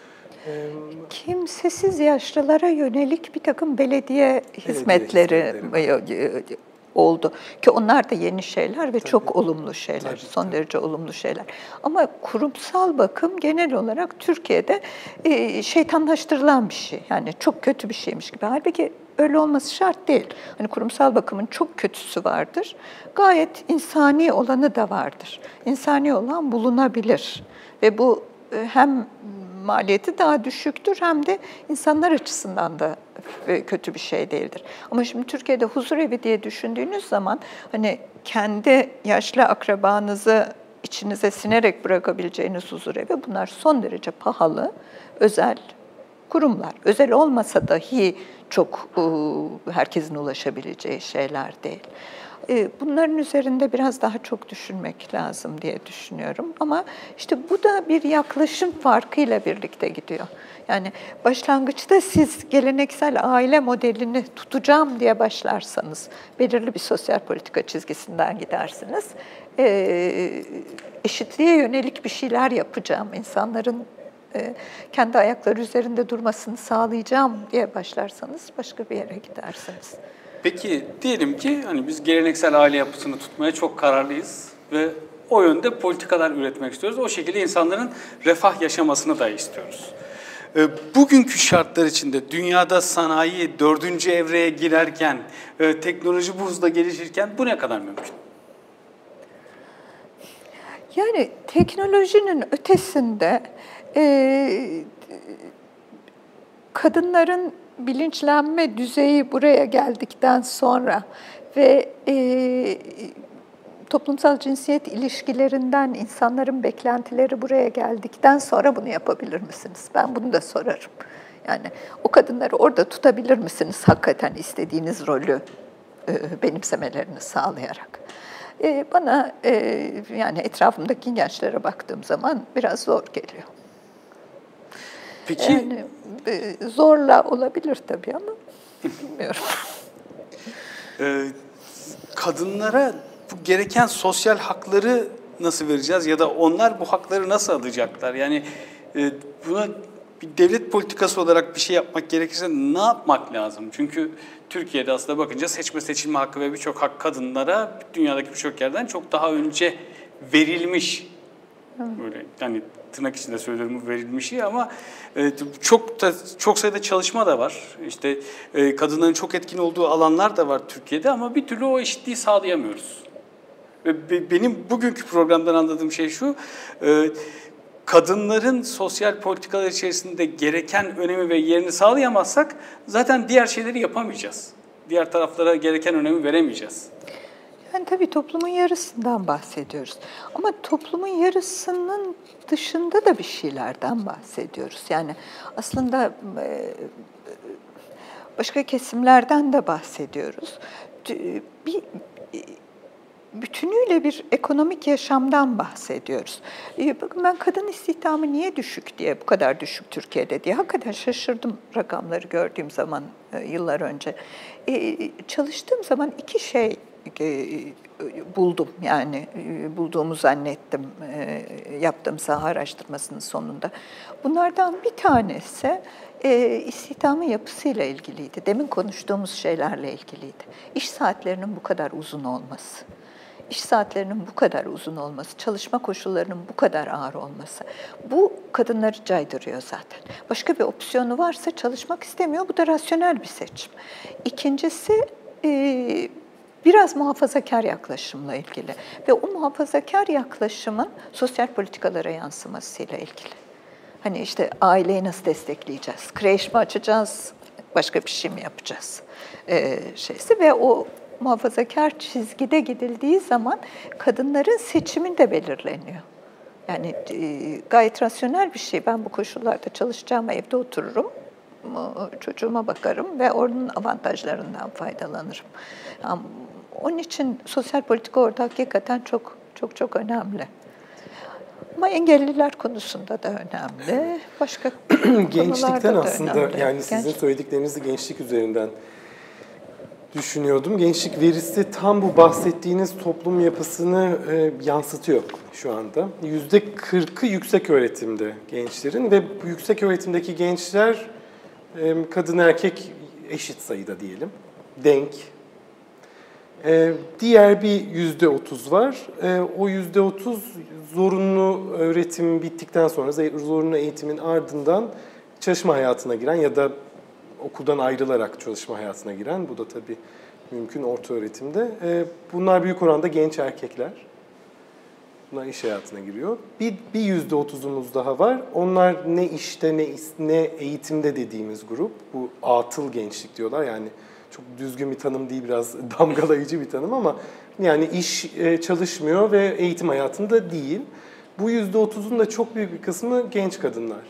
Kimsesiz yaşlılara yönelik bir takım belediye hizmetleri, hizmetleri oldu. Ki onlar da yeni şeyler ve tabii, çok olumlu şeyler, tabii, son tabii. derece olumlu şeyler. Ama kurumsal bakım genel olarak Türkiye'de e, şeytanlaştırılan bir şey. Yani çok kötü bir şeymiş gibi. Halbuki öyle olması şart değil. Hani kurumsal bakımın çok kötüsü vardır. Gayet insani olanı da vardır. İnsani olan bulunabilir. Ve bu hem maliyeti daha düşüktür hem de insanlar açısından da kötü bir şey değildir. Ama şimdi Türkiye'de huzurevi diye düşündüğünüz zaman hani kendi yaşlı akrabanızı içinize sinerek bırakabileceğiniz huzurevi, bunlar son derece pahalı, özel kurumlar. Özel olmasa dahi çok herkesin ulaşabileceği şeyler değil. Bunların üzerinde biraz daha çok düşünmek lazım diye düşünüyorum. Ama işte bu da bir yaklaşım farkıyla birlikte gidiyor. Yani başlangıçta siz geleneksel aile modelini tutacağım diye başlarsanız, belirli bir sosyal politika çizgisinden gidersiniz. Eşitliğe yönelik bir şeyler yapacağım, insanların kendi ayakları üzerinde durmasını sağlayacağım diye başlarsanız başka bir yere gidersiniz. Peki diyelim ki hani biz geleneksel aile yapısını tutmaya çok kararlıyız ve o yönde politikalar üretmek istiyoruz. O şekilde insanların refah yaşamasını da istiyoruz. Bugünkü şartlar içinde dünyada sanayi dördüncü evreye girerken, teknoloji bu hızla gelişirken bu ne kadar mümkün? Yani teknolojinin ötesinde e, kadınların bilinçlenme düzeyi buraya geldikten sonra ve e, toplumsal cinsiyet ilişkilerinden insanların beklentileri buraya geldikten sonra bunu yapabilir misiniz? Ben bunu da sorarım. Yani o kadınları orada tutabilir misiniz hakikaten istediğiniz rolü e, benimsemelerini sağlayarak? E, bana e, yani etrafımdaki gençlere baktığım zaman biraz zor geliyor. Peki. Yani, zorla olabilir tabii ama bilmiyorum. Ee, kadınlara bu gereken sosyal hakları nasıl vereceğiz ya da onlar bu hakları nasıl alacaklar? Yani e, buna bir devlet politikası olarak bir şey yapmak gerekirse ne yapmak lazım? Çünkü Türkiye'de aslında bakınca seçme seçilme hakkı ve birçok hak kadınlara dünyadaki birçok yerden çok daha önce verilmiş. Böyle yani tırnak içinde söylüyorum verilmişi ama e, çok da, çok sayıda çalışma da var. İşte e, kadınların çok etkin olduğu alanlar da var Türkiye'de ama bir türlü o eşitliği sağlayamıyoruz. Ve be, benim bugünkü programdan anladığım şey şu, e, kadınların sosyal politikalar içerisinde gereken önemi ve yerini sağlayamazsak zaten diğer şeyleri yapamayacağız. Diğer taraflara gereken önemi veremeyeceğiz. Yani tabii toplumun yarısından bahsediyoruz. Ama toplumun yarısının dışında da bir şeylerden bahsediyoruz. Yani aslında başka kesimlerden de bahsediyoruz. Bir bütünüyle bir ekonomik yaşamdan bahsediyoruz. Bakın ben kadın istihdamı niye düşük diye, bu kadar düşük Türkiye'de diye hakikaten şaşırdım rakamları gördüğüm zaman yıllar önce. Çalıştığım zaman iki şey buldum, yani bulduğumu zannettim yaptığım saha araştırmasının sonunda. Bunlardan bir tanesi e, istihdamın yapısıyla ilgiliydi. Demin konuştuğumuz şeylerle ilgiliydi. İş saatlerinin bu kadar uzun olması, iş saatlerinin bu kadar uzun olması, çalışma koşullarının bu kadar ağır olması. Bu kadınları caydırıyor zaten. Başka bir opsiyonu varsa çalışmak istemiyor. Bu da rasyonel bir seçim. İkincisi e, biraz muhafazakar yaklaşımla ilgili ve o muhafazakar yaklaşımın sosyal politikalara yansımasıyla ilgili. Hani işte aileyi nasıl destekleyeceğiz, kreş mi açacağız, başka bir şey mi yapacağız ee, şeysi ve o muhafazakar çizgide gidildiği zaman kadınların seçimi de belirleniyor. Yani e, gayet rasyonel bir şey. Ben bu koşullarda çalışacağım, evde otururum, çocuğuma bakarım ve onun avantajlarından faydalanırım. Yani onun için sosyal politika orada hakikaten çok çok çok önemli. Ama engelliler konusunda da önemli. Başka Gençlikten da aslında önemli. yani sizin Genç... söylediklerinizi gençlik üzerinden düşünüyordum. Gençlik verisi tam bu bahsettiğiniz toplum yapısını e, yansıtıyor şu anda. yüzde kırkı yüksek öğretimde gençlerin ve bu yüksek öğretimdeki gençler e, kadın erkek eşit sayıda diyelim. Denk. E, diğer bir yüzde otuz var. E, o yüzde otuz zorunlu öğretim bittikten sonra, zorunlu eğitimin ardından çalışma hayatına giren ya da okuldan ayrılarak çalışma hayatına giren, bu da tabii mümkün orta öğretimde. Bunlar büyük oranda genç erkekler. Bunlar iş hayatına giriyor. Bir, bir yüzde otuzumuz daha var. Onlar ne işte ne, ne eğitimde dediğimiz grup. Bu atıl gençlik diyorlar. Yani çok düzgün bir tanım değil, biraz damgalayıcı bir tanım ama yani iş çalışmıyor ve eğitim hayatında değil. Bu yüzde otuzun da çok büyük bir kısmı genç kadınlar.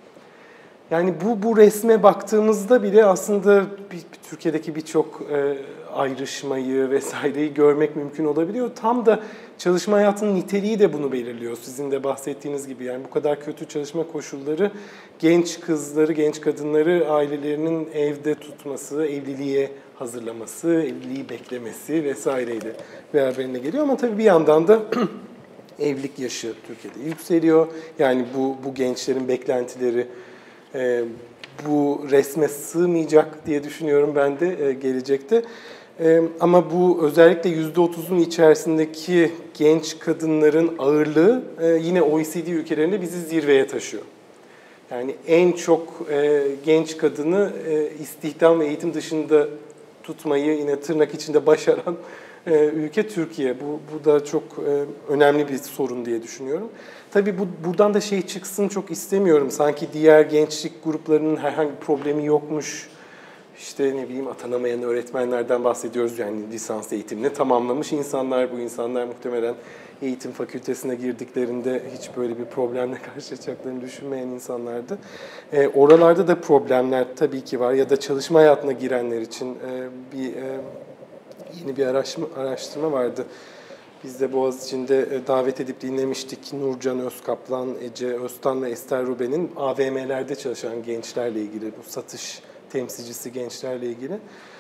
Yani bu bu resme baktığımızda bile aslında bir, bir, Türkiye'deki birçok e, ayrışmayı vesaireyi görmek mümkün olabiliyor. Tam da çalışma hayatının niteliği de bunu belirliyor. Sizin de bahsettiğiniz gibi yani bu kadar kötü çalışma koşulları genç kızları, genç kadınları ailelerinin evde tutması, evliliğe hazırlaması, evliliği beklemesi vesaireyle beraberinde geliyor. Ama tabii bir yandan da evlilik yaşı Türkiye'de yükseliyor. Yani bu bu gençlerin beklentileri Ee, bu resme sığmayacak diye düşünüyorum ben de e, gelecekte. E, ama bu özellikle yüzde otuzun içerisindeki genç kadınların ağırlığı e, yine O E C D ülkelerinde bizi zirveye taşıyor. Yani en çok e, genç kadını e, istihdam ve eğitim dışında tutmayı yine tırnak içinde başaran e, ülke Türkiye. Bu, bu da çok e, önemli bir sorun diye düşünüyorum. Tabii bu, buradan da şey çıksın çok istemiyorum. Sanki diğer gençlik gruplarının herhangi bir problemi yokmuş. İşte ne bileyim atanamayan öğretmenlerden bahsediyoruz. Yani lisans eğitimini tamamlamış insanlar. Bu insanlar muhtemelen eğitim fakültesine girdiklerinde hiç böyle bir problemle karşılaşacaklarını düşünmeyen insanlardı. E, oralarda da problemler tabii ki var. Ya da çalışma hayatına girenler için e, bir e, yeni bir araştırma, araştırma vardı. Biz de Boğaziçi'nde davet edip dinlemiştik. Nurcan Özkaplan, Ece Öztan ve Ester Ruben'in A V M'lerde çalışan gençlerle ilgili, bu satış temsilcisi gençlerle ilgili.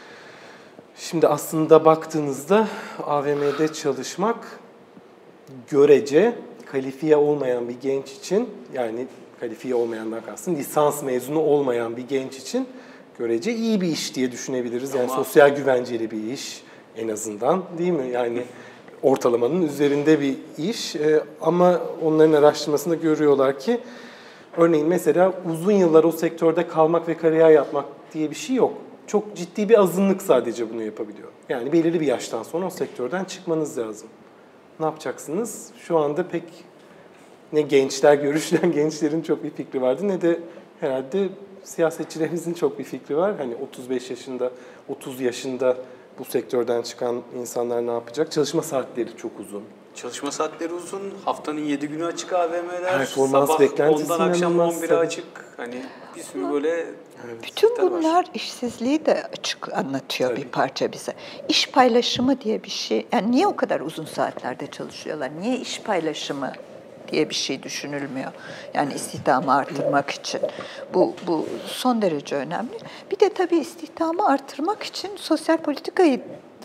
Şimdi aslında baktığınızda A V M'de çalışmak görece kalifiye olmayan bir genç için, yani kalifiye olmayandan kastım lisans mezunu olmayan bir genç için görece iyi bir iş diye düşünebiliriz. Yani ama sosyal güvenceli bir iş en azından, değil mi? Yani ortalamanın üzerinde bir iş ee, ama onların araştırmasında görüyorlar ki örneğin mesela uzun yıllar o sektörde kalmak ve kariyer yapmak diye bir şey yok. Çok ciddi bir azınlık sadece bunu yapabiliyor. Yani belirli bir yaştan sonra o sektörden çıkmanız lazım. Ne yapacaksınız? Şu anda pek ne gençler, görüşlen gençlerin çok bir fikri vardı ne de herhalde siyasetçilerimizin çok bir fikri var. Hani otuz beş yaşında, otuz yaşında bu sektörden çıkan insanlar ne yapacak? Çalışma saatleri çok uzun. Çalışma saatleri uzun, haftanın yedi günü açık A V M'ler, performans sabah ondan akşam on bire açık. Hani bir sürü böyle evet. Bütün bunlar var. İşsizliği de açık anlatıyor tabii bir parça bize. İş paylaşımı diye bir şey, yani niye o kadar uzun saatlerde çalışıyorlar? Niye iş paylaşımı diye bir şey düşünülmüyor? Yani istihdamı artırmak için. Bu, bu son derece önemli. Bir de tabii istihdamı artırmak için sosyal politikayı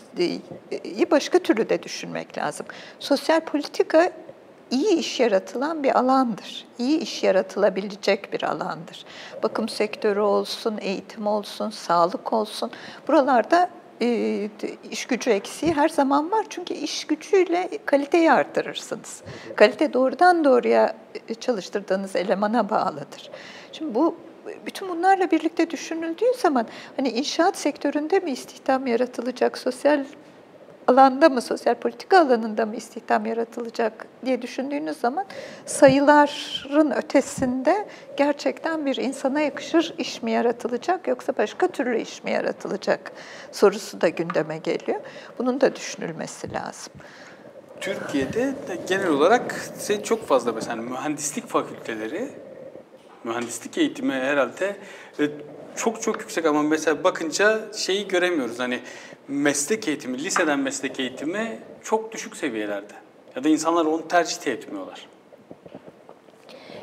başka türlü de düşünmek lazım. Sosyal politika iyi iş yaratılan bir alandır. İyi iş yaratılabilecek bir alandır. Bakım sektörü olsun, eğitim olsun, sağlık olsun. Buralarda e, iş gücü eksiği her zaman var. Çünkü iş gücüyle kaliteyi artırırsınız. Kalite doğrudan doğruya çalıştırdığınız elemana bağlıdır. Şimdi bu bütün bunlarla birlikte düşünüldüğü zaman hani inşaat sektöründe mi istihdam yaratılacak, sosyal alanda mı, sosyal politika alanında mı istihdam yaratılacak diye düşündüğünüz zaman sayıların ötesinde gerçekten bir insana yakışır iş mi yaratılacak yoksa başka türlü iş mi yaratılacak sorusu da gündeme geliyor. Bunun da düşünülmesi lazım. Türkiye'de de genel olarak çok fazla mesela mühendislik fakülteleri, mühendislik eğitimi herhalde çok çok yüksek ama mesela bakınca şeyi göremiyoruz. Hani meslek eğitimi, liseden meslek eğitimi çok düşük seviyelerde. Ya da insanlar onu tercih etmiyorlar.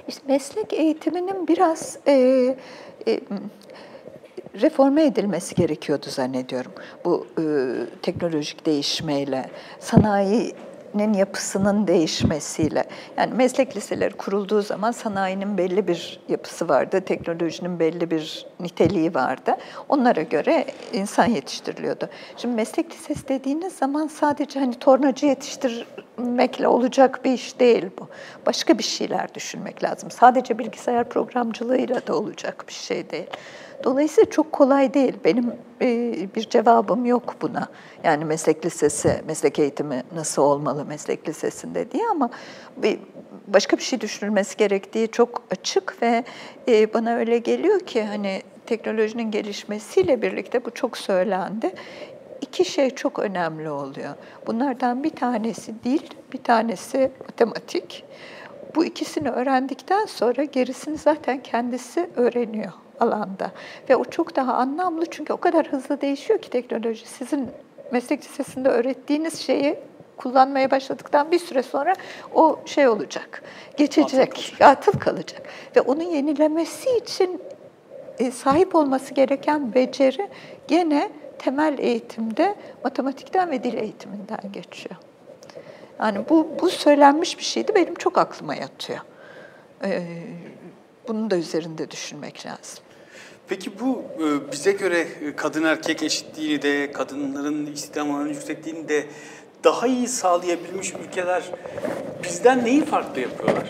İşte meslek eğitiminin biraz e, e, reforme edilmesi gerekiyordu zannediyorum. Bu e, teknolojik değişmeyle, sanayinin yapısının değişmesiyle. Yani meslek liseleri kurulduğu zaman sanayinin belli bir yapısı vardı, teknolojinin belli bir niteliği vardı. Onlara göre insan yetiştiriliyordu. Şimdi meslek lisesi dediğiniz zaman sadece hani tornacı yetiştirmekle olacak bir iş değil bu. Başka bir şeyler düşünmek lazım. Sadece bilgisayar programcılığıyla da olacak bir şey değil. Dolayısıyla çok kolay değil. Benim e, bir cevabım yok buna. Yani meslek lisesi, meslek eğitimi nasıl olmalı meslek lisesinde diye, ama bir, başka bir şey düşünülmesi gerektiği çok açık ve e, bana öyle geliyor ki hani teknolojinin gelişmesiyle birlikte bu çok söylendi. İki şey çok önemli oluyor. Bunlardan bir tanesi dil, bir tanesi matematik. Bu ikisini öğrendikten sonra gerisini zaten kendisi öğreniyor alanda. Ve o çok daha anlamlı çünkü o kadar hızlı değişiyor ki teknoloji. Sizin meslek lisesinde öğrettiğiniz şeyi kullanmaya başladıktan bir süre sonra o şey olacak, geçecek, atıl kalacak. Ve onun yenilemesi için e, sahip olması gereken beceri gene temel eğitimde matematikten ve dil eğitiminden geçiyor. Yani bu, bu söylenmiş bir şeydi, benim çok aklıma yatıyor. Ee, bunun da üzerinde düşünmek lazım. Peki bu bize göre kadın erkek eşitliğini de, kadınların istihdamının yüksekliğini de daha iyi sağlayabilmiş ülkeler bizden neyi farklı yapıyorlar?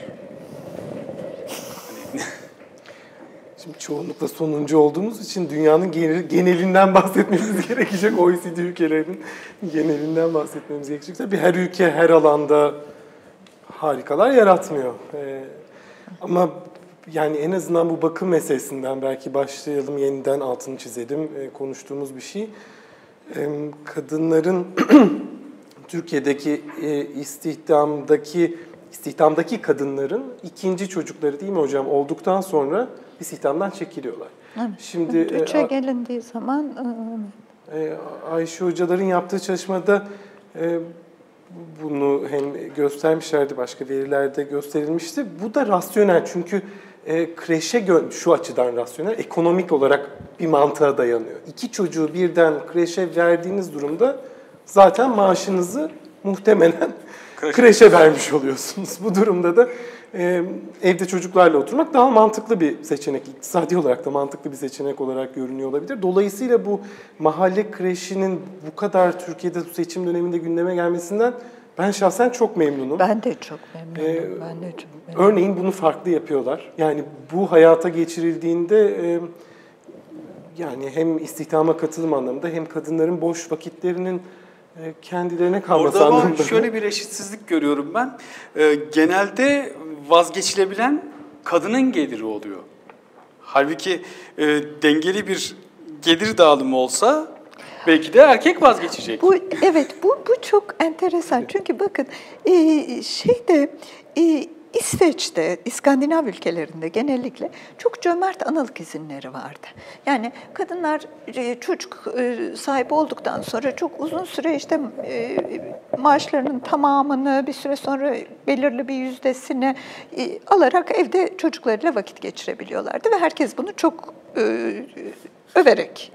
Şimdi çoğunlukla sonuncu olduğumuz için dünyanın genelinden bahsetmemiz gerekecek. O E C D ülkelerinin genelinden bahsetmemiz gerekecek. Tabii her ülke her alanda harikalar yaratmıyor. Ee, ama yani en azından bu bakım meselesinden belki başlayalım, yeniden altını çizelim. Ee, konuştuğumuz bir şey. Ee, kadınların Türkiye'deki e, istihdamdaki istihdamdaki kadınların ikinci çocukları değil mi hocam olduktan sonra istihdamdan çekiliyorlar. Evet. Şimdi Üçe e, gelindiği zaman e, Ayşe hocaların yaptığı çalışmada e, bunu hem göstermişlerdi, başka verilerde gösterilmişti. Bu da rasyonel çünkü e, kreşe gö- şu açıdan rasyonel, ekonomik olarak bir mantığa dayanıyor. İki çocuğu birden kreşe verdiğiniz durumda zaten maaşınızı muhtemelen kreşe, kreşe vermiş oluyorsunuz. Bu durumda da e, evde çocuklarla oturmak daha mantıklı bir seçenek, iktisadi olarak da mantıklı bir seçenek olarak görünüyor olabilir. Dolayısıyla bu mahalle kreşinin bu kadar Türkiye'de seçim döneminde gündeme gelmesinden ben şahsen çok memnunum. Ben de çok memnunum. Ee, ben de çok memnunum. Örneğin bunu farklı yapıyorlar. Yani bu hayata geçirildiğinde e, yani hem istihdama katılım anlamında hem kadınların boş vakitlerinin e, kendilerine kalması Orada anlamında. Orada şöyle bir eşitsizlik görüyorum ben. E, genelde vazgeçilebilen kadının geliri oluyor. Halbuki e, dengeli bir gelir dağılımı olsa belki de erkek vazgeçecek. Bu evet, bu bu çok enteresan. Çünkü bakın e, şeyde e, İsveç'te, İskandinav ülkelerinde genellikle çok cömert analık izinleri vardı. Yani kadınlar çocuk sahibi olduktan sonra çok uzun süre işte maaşlarının tamamını, bir süre sonra belirli bir yüzdesini alarak evde çocuklarıyla vakit geçirebiliyorlardı ve herkes bunu çok överek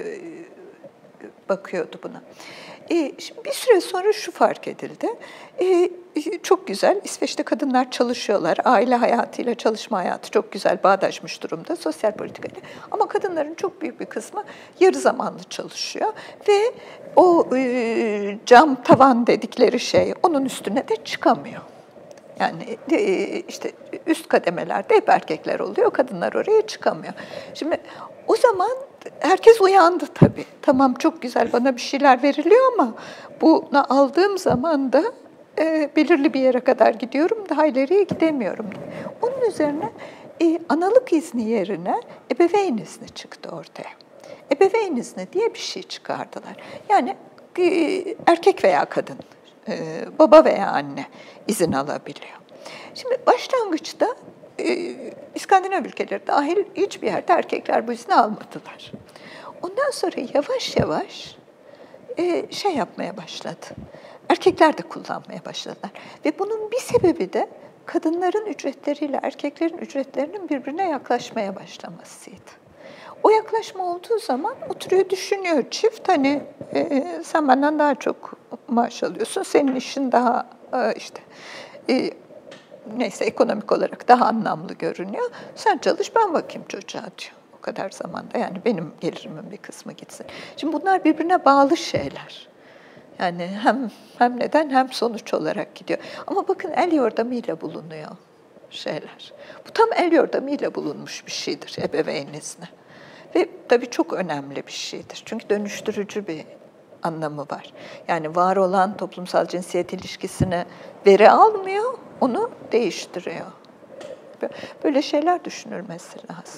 bakıyordu buna. E, şimdi bir süre sonra şu fark edildi. E, çok güzel, İsveç'te kadınlar çalışıyorlar. Aile hayatıyla çalışma hayatı çok güzel bağdaşmış durumda sosyal politikayla. Ama kadınların çok büyük bir kısmı yarı zamanlı çalışıyor. Ve o e, cam tavan dedikleri şey onun üstüne de çıkamıyor. Yani işte üst kademelerde hep erkekler oluyor, kadınlar oraya çıkamıyor. Şimdi o zaman herkes uyandı tabii. Tamam, çok güzel, bana bir şeyler veriliyor ama bunu aldığım zaman da e, belirli bir yere kadar gidiyorum, daha ileriye gidemiyorum. Onun üzerine e, analık izni yerine ebeveyn izni çıktı ortaya. Ebeveyn izni diye bir şey çıkardılar. Yani e, erkek veya kadın, e, baba veya anne izin alabiliyor. Şimdi başlangıçta e, İskandinav ülkeleri dahil hiçbir yerde erkekler bu izni almadılar. Ondan sonra yavaş yavaş e, şey yapmaya başladı. Erkekler de kullanmaya başladılar. Ve bunun bir sebebi de kadınların ücretleriyle erkeklerin ücretlerinin birbirine yaklaşmaya başlamasıydı. O yaklaşma olduğu zaman oturuyor düşünüyor çift, hani e, sen benden daha çok maaş alıyorsun, senin işin daha e, işte e, neyse ekonomik olarak daha anlamlı görünüyor. Sen çalış, ben bakayım çocuğa diyor. O kadar zamanda yani benim gelirimin bir kısmı gitsin. Şimdi bunlar birbirine bağlı şeyler. Yani hem hem neden hem sonuç olarak gidiyor. Ama bakın el yordamıyla bulunuyor şeyler. Bu tam el yordamıyla bulunmuş bir şeydir ebeveyn izni. Ve tabii çok önemli bir şeydir. Çünkü dönüştürücü bir anlamı var. Yani var olan toplumsal cinsiyet ilişkisini veri almıyor, onu değiştiriyor. Böyle şeyler düşünülmesi lazım.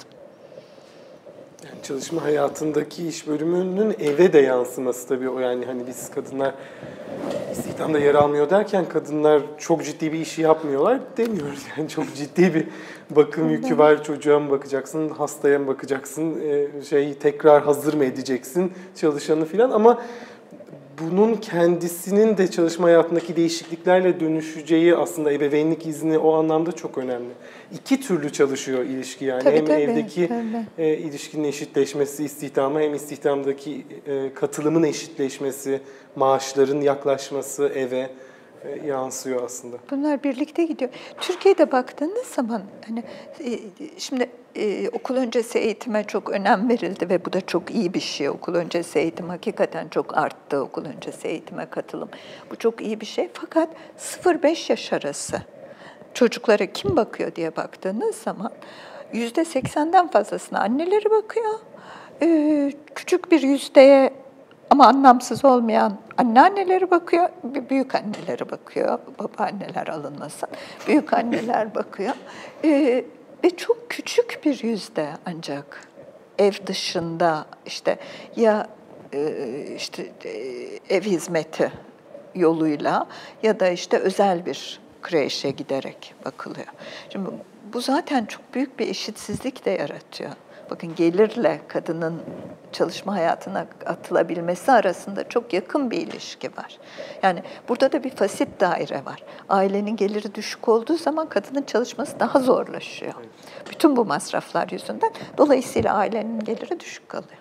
Yani çalışma hayatındaki iş bölümünün eve de yansıması tabii o, yani hani biz kadınlar istihdamda yer almıyor derken kadınlar çok ciddi bir işi yapmıyorlar demiyoruz. Yani çok ciddi bir bakım yükü var. Çocuğa mı bakacaksın, hastaya mı bakacaksın, şey tekrar hazır mı edeceksin çalışanı filan, ama bunun kendisinin de çalışma hayatındaki değişikliklerle dönüşeceği aslında ebeveynlik izni o anlamda çok önemli. İki türlü çalışıyor ilişki yani. Tabii, hem tabii, evdeki tabii. E, ilişkinin eşitleşmesi, istihdama, hem istihdamdaki e, katılımın eşitleşmesi, maaşların yaklaşması eve e, yansıyor aslında. Bunlar birlikte gidiyor. Türkiye'de baktığınız zaman hani e, şimdi e, okul öncesi eğitime çok önem verildi ve bu da çok iyi bir şey. Okul öncesi eğitim hakikaten çok arttı. Okul öncesi eğitime katılım. Bu çok iyi bir şey. Fakat sıfır beş yaş arası çocuklara kim bakıyor diye baktığınız zaman yüzde seksenden fazlasına anneleri bakıyor. Ee, küçük bir yüzdeye ama anlamsız olmayan anneanneleri bakıyor, büyük anneleri bakıyor, babaanneler alınmasın, büyük anneler bakıyor. Ee, ve çok küçük bir yüzde ancak ev dışında işte ya e, işte e, ev hizmeti yoluyla ya da işte özel bir kreşe giderek bakılıyor. Şimdi bu zaten çok büyük bir eşitsizlik de yaratıyor. Bakın gelirle kadının çalışma hayatına atılabilmesi arasında çok yakın bir ilişki var. Yani burada da bir fasit daire var. Ailenin geliri düşük olduğu zaman kadının çalışması daha zorlaşıyor. Bütün bu masraflar yüzünden. Dolayısıyla ailenin geliri düşük kalıyor.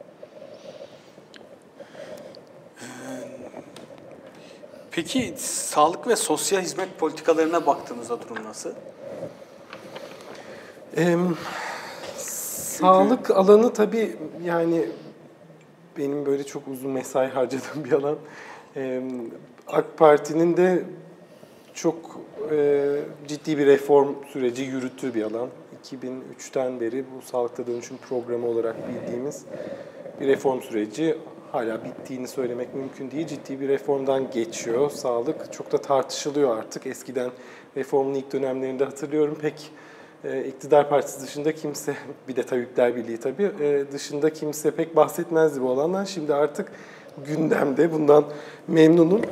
Peki sağlık ve sosyal hizmet politikalarına baktığımızda durum nasıl? Ee, sağlık alanı tabii yani benim böyle çok uzun mesai harcadığım bir alan. Ee, AK Parti'nin de çok e, ciddi bir reform süreci yürüttüğü bir alan. iki bin üçten beri bu Sağlıkta Dönüşüm Programı olarak bildiğimiz bir reform süreci. Hala bittiğini söylemek mümkün değil. Ciddi bir reformdan geçiyor. Sağlık çok da tartışılıyor artık. Eskiden reformun ilk dönemlerinde hatırlıyorum pek e, iktidar partisi dışında kimse, bir de Tabipler Birliği tabii, e, dışında kimse pek bahsetmezdi bu alandan. Şimdi artık gündemde, bundan memnunum.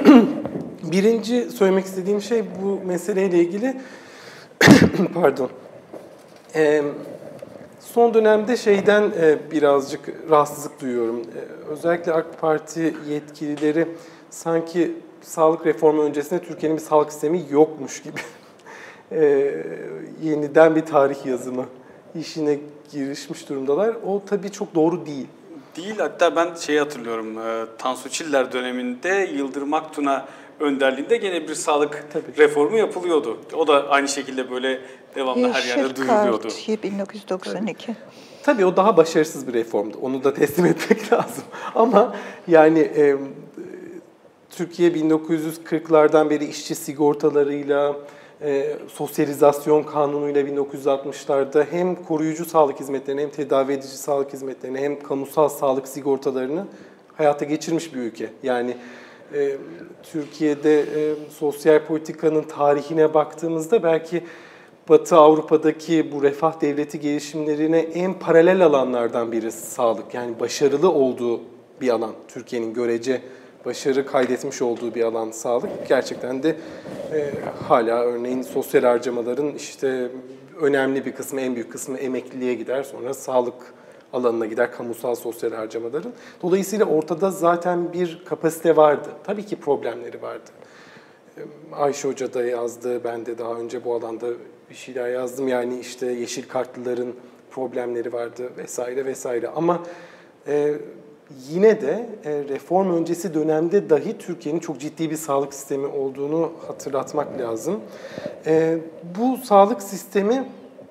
Birinci söylemek istediğim şey bu meseleyle ilgili, pardon, e, son dönemde şeyden e, birazcık rahatsızlık duyuyorum. E, özellikle AK Parti yetkilileri sanki sağlık reformu öncesinde Türkiye'nin bir sağlık sistemi yokmuş gibi e, yeniden bir tarih yazımı işine girişmiş durumdalar. O tabii çok doğru değil. Değil, hatta ben şeyi hatırlıyorum, Tansu Çiller döneminde Yıldırım Aktun'a önderliğinde gene bir sağlık Tabii. reformu yapılıyordu. O da aynı şekilde böyle devamlı her yerde duyuluyordu. bin dokuz yüz doksan iki. Tabii. Tabii o daha başarısız bir reformdu. Onu da teslim etmek lazım. Ama yani e, Türkiye bin dokuz yüz kırklardan beri işçi sigortalarıyla, e, sosyalizasyon kanunuyla bin dokuz yüz altmışlarda hem koruyucu sağlık hizmetlerini hem tedavi edici sağlık hizmetlerini hem kamusal sağlık sigortalarını hayata geçirmiş bir ülke. Yani e, Türkiye'de e, sosyal politikanın tarihine baktığımızda belki Batı Avrupa'daki bu refah devleti gelişimlerine en paralel alanlardan biri sağlık. Yani başarılı olduğu bir alan. Türkiye'nin görece başarı kaydetmiş olduğu bir alan sağlık. Gerçekten de e, hala örneğin sosyal harcamaların işte önemli bir kısmı, en büyük kısmı emekliliğe gider. Sonra sağlık alanına gider, kamusal sosyal harcamaların. Dolayısıyla ortada zaten bir kapasite vardı. Tabii ki problemleri vardı. Ayşe Hoca da yazdı, ben de daha önce bu alanda bir şeyler yazdım. Yani işte yeşil kartlıların problemleri vardı vesaire vesaire. Ama e, yine de e, reform öncesi dönemde dahi Türkiye'nin çok ciddi bir sağlık sistemi olduğunu hatırlatmak lazım. E, bu sağlık sistemi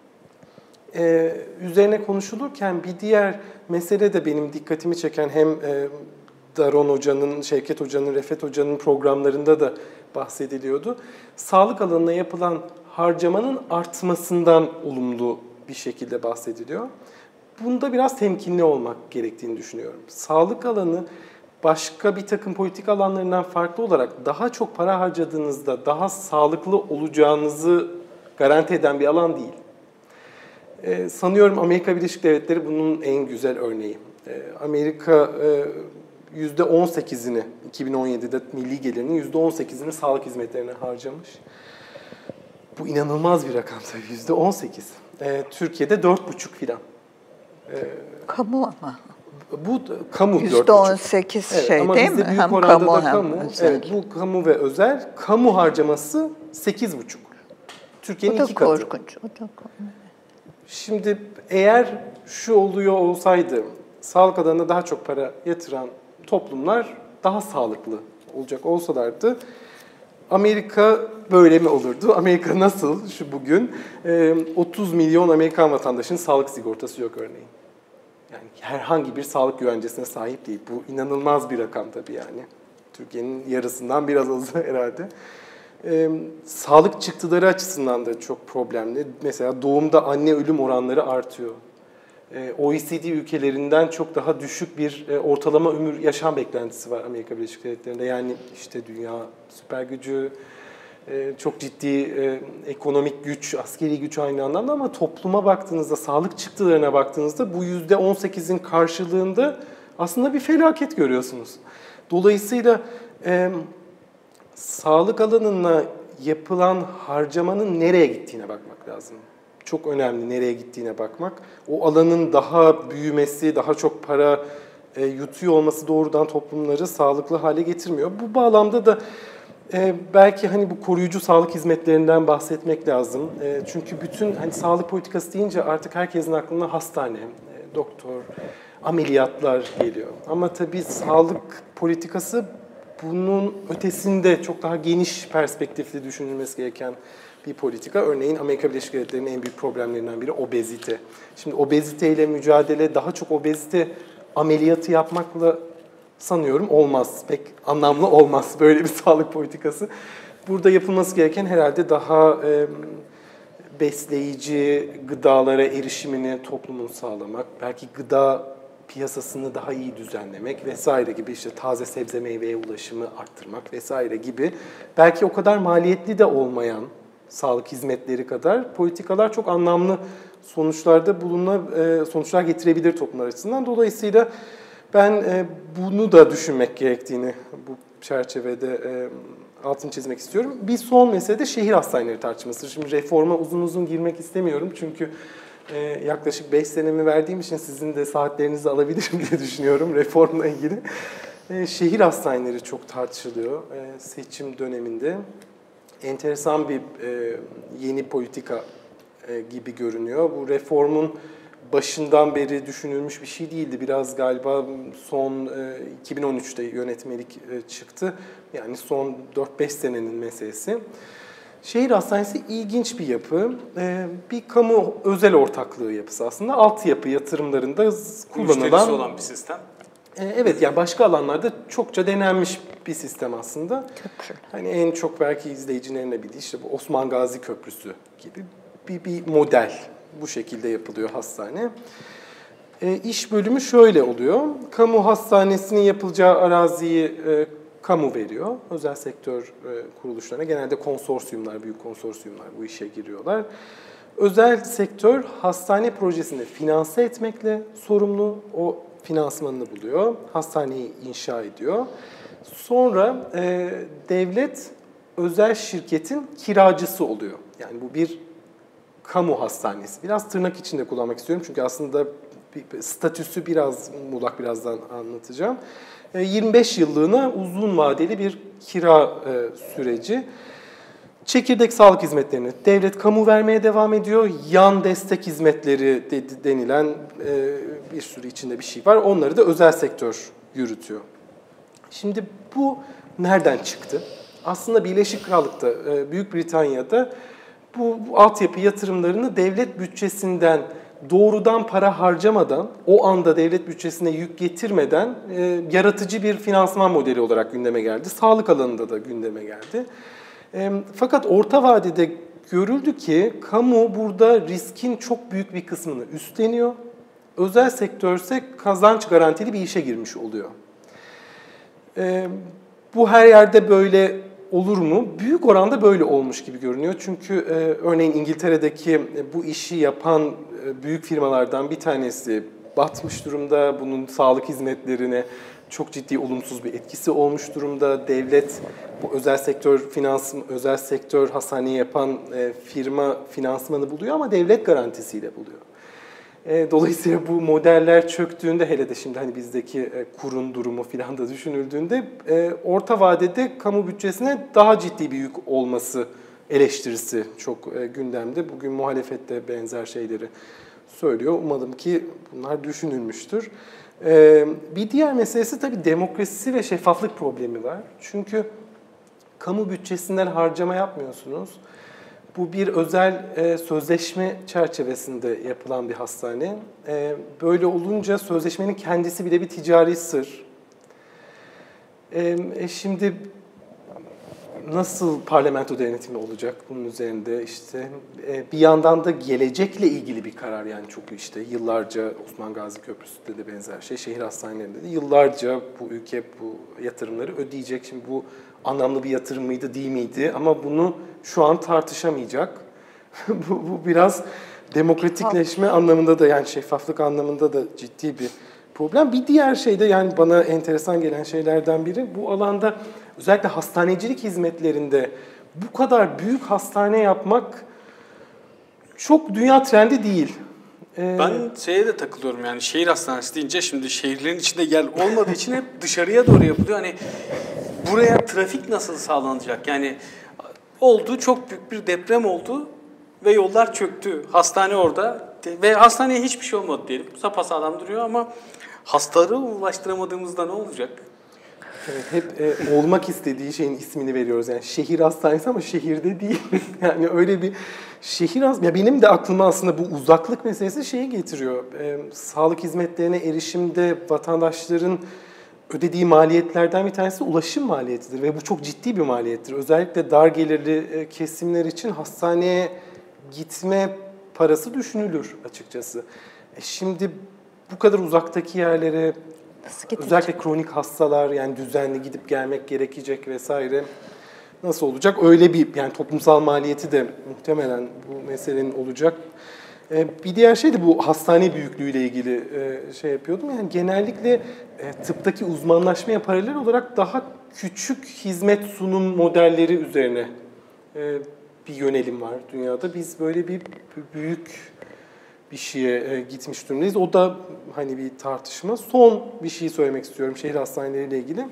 e, üzerine konuşulurken bir diğer mesele de benim dikkatimi çeken, hem e, Daron Hoca'nın, Şevket Hoca'nın, Refet Hoca'nın programlarında da bahsediliyordu. Sağlık alanına yapılan harcamanın artmasından olumlu bir şekilde bahsediliyor. Bunda biraz temkinli olmak gerektiğini düşünüyorum. Sağlık alanı başka bir takım politik alanlarından farklı olarak daha çok para harcadığınızda daha sağlıklı olacağınızı garanti eden bir alan değil. Ee, sanıyorum Amerika Birleşik Devletleri bunun en güzel örneği. Ee, Amerika e, yüzde on sekizini iki bin on yedide milli gelirinin yüzde on sekizini sağlık hizmetlerine harcamış. Bu inanılmaz bir rakam tabii, yüzde on sekiz. Ee, Türkiye'de dört buçuk filan. Ee, kamu ama. Bu kamu yüzde on sekiz evet, şey ama değil mi? Büyük Hem oranda kamu da hem kamu. özel. Evet, bu kamu ve özel. Kamu harcaması sekiz buçuk. Türkiye'nin iki katı. O da korkunç. O da korkunç. Şimdi eğer şu oluyor olsaydı, sağlık alanına daha çok para yatıran toplumlar daha sağlıklı olacak olsalardı, Amerika böyle mi olurdu? Amerika nasıl şu bugün? otuz milyon Amerikan vatandaşının sağlık sigortası yok örneğin. Yani herhangi bir sağlık güvencesine sahip değil. Bu inanılmaz bir rakam tabii yani. Türkiye'nin yarısından biraz azı herhalde. Ee, sağlık çıktıları açısından da çok problemli. Mesela doğumda anne ölüm oranları artıyor. Ee, O E C D ülkelerinden çok daha düşük bir e, ortalama ömür yaşam beklentisi var Amerika Birleşik Devletleri'nde. Yani işte dünya süper gücü, e, çok ciddi e, ekonomik güç, askeri güç aynı anlamda, ama topluma baktığınızda, sağlık çıktılarına baktığınızda bu yüzde on sekizin karşılığında aslında bir felaket görüyorsunuz. Dolayısıyla e, sağlık alanına yapılan harcamanın nereye gittiğine bakmak lazım. Çok önemli nereye gittiğine bakmak. O alanın daha büyümesi, daha çok para e, yutuyor olması doğrudan toplumları sağlıklı hale getirmiyor. Bu bağlamda da e, belki hani bu koruyucu sağlık hizmetlerinden bahsetmek lazım. E, çünkü bütün hani sağlık politikası deyince artık herkesin aklına hastane, e, doktor, ameliyatlar geliyor. Ama tabii sağlık politikası bunun ötesinde çok daha geniş perspektifli düşünülmesi gereken bir politika. Örneğin Amerika Birleşik Devletleri'nin en büyük problemlerinden biri obezite. Şimdi obeziteyle mücadele, daha çok obezite ameliyatı yapmakla sanıyorum olmaz. Pek anlamlı olmaz böyle bir sağlık politikası. Burada yapılması gereken herhalde daha e, besleyici gıdalara erişimini toplumun sağlamak, belki gıda piyasasını daha iyi düzenlemek vesaire gibi, işte taze sebze meyveye ulaşımı arttırmak vesaire gibi, belki o kadar maliyetli de olmayan sağlık hizmetleri kadar politikalar çok anlamlı sonuçlarda bulunma, sonuçlar getirebilir toplumlar açısından. Dolayısıyla ben bunu da düşünmek gerektiğini bu çerçevede altını çizmek istiyorum. Bir son mesele de şehir hastaneleri tartışması. Şimdi reforma uzun uzun girmek istemiyorum çünkü yaklaşık beş senemi verdiğim için sizin de saatlerinizi alabilirim diye düşünüyorum reformla ilgili. Şehir hastaneleri çok tartışılıyor seçim döneminde. Enteresan bir yeni politika gibi görünüyor. Bu reformun başından beri düşünülmüş bir şey değildi. Biraz galiba son iki bin on üçte yönetmelik çıktı. Yani son dört beş senenin meselesi. Şehir hastanesi ilginç bir yapı. Bir kamu özel ortaklığı yapısı aslında. Altyapı yatırımlarında kullanılan... Müşterisi olan bir sistem. Evet, yani başka alanlarda çokça denenmiş bir sistem aslında. Köprü. Hani en çok belki izleyicilerin de bildiği işte bu Osman Gazi Köprüsü gibi bir, bir model. Bu şekilde yapılıyor hastane. E, iş bölümü şöyle oluyor. Kamu hastanesinin yapılacağı araziyi e, kamu veriyor. Özel sektör e, kuruluşlarına, genelde konsorsiyumlar, büyük konsorsiyumlar bu işe giriyorlar. Özel sektör hastane projesini finanse etmekle sorumlu. O finansmanını buluyor. Hastaneyi inşa ediyor. Sonra e, devlet özel şirketin kiracısı oluyor. Yani bu bir kamu hastanesi. Biraz tırnak içinde kullanmak istiyorum çünkü aslında statüsü biraz muğlak, birazdan anlatacağım. yirmi beş yıllığına uzun vadeli bir kira süreci. Çekirdek sağlık hizmetlerini devlet kamu vermeye devam ediyor. Yan destek hizmetleri denilen bir sürü içinde bir şey var. Onları da özel sektör yürütüyor. Şimdi bu nereden çıktı? Aslında Birleşik Krallık'ta, Büyük Britanya'da bu, bu altyapı yatırımlarını devlet bütçesinden doğrudan para harcamadan, o anda devlet bütçesine yük getirmeden e, yaratıcı bir finansman modeli olarak gündeme geldi. Sağlık alanında da gündeme geldi. E, fakat orta vadede görüldü ki kamu burada riskin çok büyük bir kısmını üstleniyor. Özel sektör ise kazanç garantili bir işe girmiş oluyor. E, bu her yerde böyle olur mu? Büyük oranda böyle olmuş gibi görünüyor. Çünkü e, örneğin İngiltere'deki e, bu işi yapan e, büyük firmalardan bir tanesi batmış durumda. Bunun sağlık hizmetlerine çok ciddi olumsuz bir etkisi olmuş durumda. Devlet bu özel sektör finans özel sektör hastaneyi yapan e, firma finansmanı buluyor ama devlet garantisiyle buluyor. E, dolayısıyla bu modeller çöktüğünde, hele de şimdi hani bizdeki e, kurun durumu filan da düşünüldüğünde e, orta vadede kamu bütçesine daha ciddi bir yük olması eleştirisi çok e, gündemde. Bugün muhalefet de benzer şeyleri söylüyor. Umalım ki bunlar düşünülmüştür. E, bir diğer meselesi tabii demokrasi ve şeffaflık problemi var. Çünkü kamu bütçesinden harcama yapmıyorsunuz. Bu bir özel e, sözleşme çerçevesinde yapılan bir hastane. E, böyle olunca sözleşmenin kendisi bile bir ticari sır. E, e, şimdi nasıl parlamento denetimi olacak bunun üzerinde? İşte e, bir yandan da gelecekle ilgili bir karar, yani çok işte yıllarca Osman Gazi Köprüsü'nde de benzer şey, şehir hastanelerinde de yıllarca bu ülke bu yatırımları ödeyecek. Şimdi bu anlamlı bir yatırım mıydı, değil miydi? Ama bunu şu an tartışamayacak. bu, bu biraz demokratikleşme anlamında da, yani şeffaflık anlamında da ciddi bir problem. Bir diğer şey de, yani bana enteresan gelen şeylerden biri, bu alanda özellikle hastanecilik hizmetlerinde bu kadar büyük hastane yapmak çok dünya trendi değil. Ee, ben şeye de takılıyorum, yani şehir hastanesi deyince şimdi şehirlerin içinde yer olmadığı için hep dışarıya doğru yapılıyor. Hani buraya trafik nasıl sağlanacak? Yani oldu, çok büyük bir deprem oldu ve yollar çöktü. Hastane orada ve hastaneye hiçbir şey olmadı diyelim. Sapasağlam duruyor ama hastaları ulaştıramadığımızda ne olacak? Evet, hep e, olmak istediği şeyin ismini veriyoruz. Yani şehir hastanesi ama şehirde değil. Yani öyle bir şehir hastanesi. Ya benim de aklıma aslında bu uzaklık meselesi şeyi getiriyor. E, sağlık hizmetlerine erişimde vatandaşların ödediği maliyetlerden bir tanesi ulaşım maliyetidir ve bu çok ciddi bir maliyettir. Özellikle dar gelirli kesimler için hastaneye gitme parası düşünülür açıkçası. E şimdi bu kadar uzaktaki yerlere, özellikle kronik hastalar, yani düzenli gidip gelmek gerekecek vesaire, nasıl olacak? Öyle bir, yani toplumsal maliyeti de muhtemelen bu meselenin olacak. Bir diğer şey de bu hastane büyüklüğüyle ilgili şey yapıyordum. Yani genellikle tıptaki uzmanlaşmaya paralel olarak daha küçük hizmet sunum modelleri üzerine bir yönelim var dünyada. Biz böyle bir büyük bir şeye gitmiş durumdayız. O da hani bir tartışma. Son bir şey söylemek istiyorum şehir hastaneleriyle ilgili.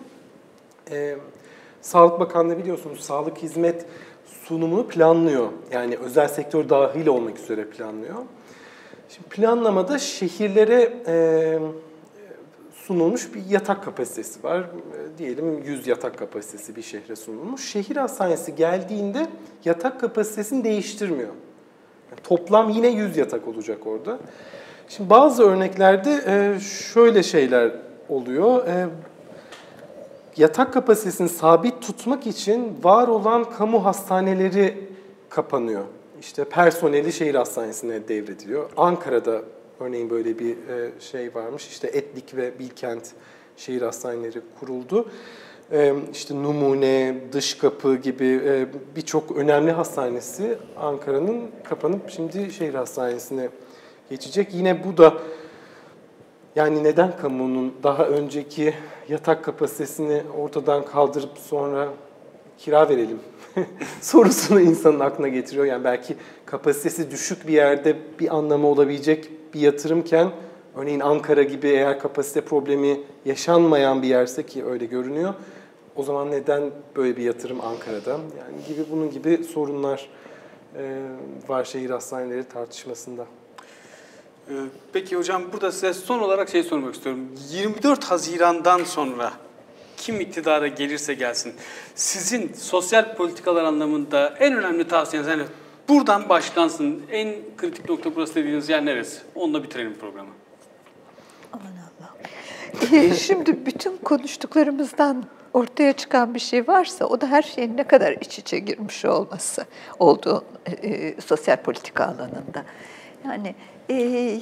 Sağlık Bakanlığı biliyorsunuz sağlık hizmet sunumunu planlıyor. Yani özel sektör dahil olmak üzere planlıyor. Şimdi planlamada şehirlere e, sunulmuş bir yatak kapasitesi var. E, diyelim yüz yatak kapasitesi bir şehre sunulmuş. Şehir hastanesi geldiğinde yatak kapasitesini değiştirmiyor. Yani toplam yine yüz yatak olacak orada. Şimdi bazı örneklerde e, şöyle şeyler oluyor. E, Yatak kapasitesini sabit tutmak için var olan kamu hastaneleri kapanıyor. İşte personeli şehir hastanesine devrediliyor. Ankara'da örneğin böyle bir şey varmış. İşte Etlik ve Bilkent şehir hastaneleri kuruldu. İşte Numune, Dışkapı gibi birçok önemli hastanesi Ankara'nın kapanıp şimdi şehir hastanesine geçecek. Yine bu da, yani neden kamunun daha önceki yatak kapasitesini ortadan kaldırıp sonra kira verelim sorusunu insanın aklına getiriyor. Yani belki kapasitesi düşük bir yerde bir anlamı olabilecek bir yatırımken Örneğin Ankara gibi eğer kapasite problemi yaşanmayan bir yerse ki öyle görünüyor, o zaman neden böyle bir yatırım Ankara'da? Yani gibi bunun gibi sorunlar e, var şehir hastaneleri tartışmasında. Peki hocam, burada size son olarak şey sormak istiyorum. yirmi dört Haziran'dan sonra kim iktidara gelirse gelsin, sizin sosyal politikalar anlamında en önemli tavsiyeniz, yani buradan başlansın, en kritik nokta burası dediğiniz yer neresi? Onunla bitirelim programı. Aman Allah. Şimdi bütün konuştuklarımızdan ortaya çıkan bir şey varsa o da her şeyin ne kadar iç içe girmiş olması olduğu e, sosyal politika alanında. Yani e,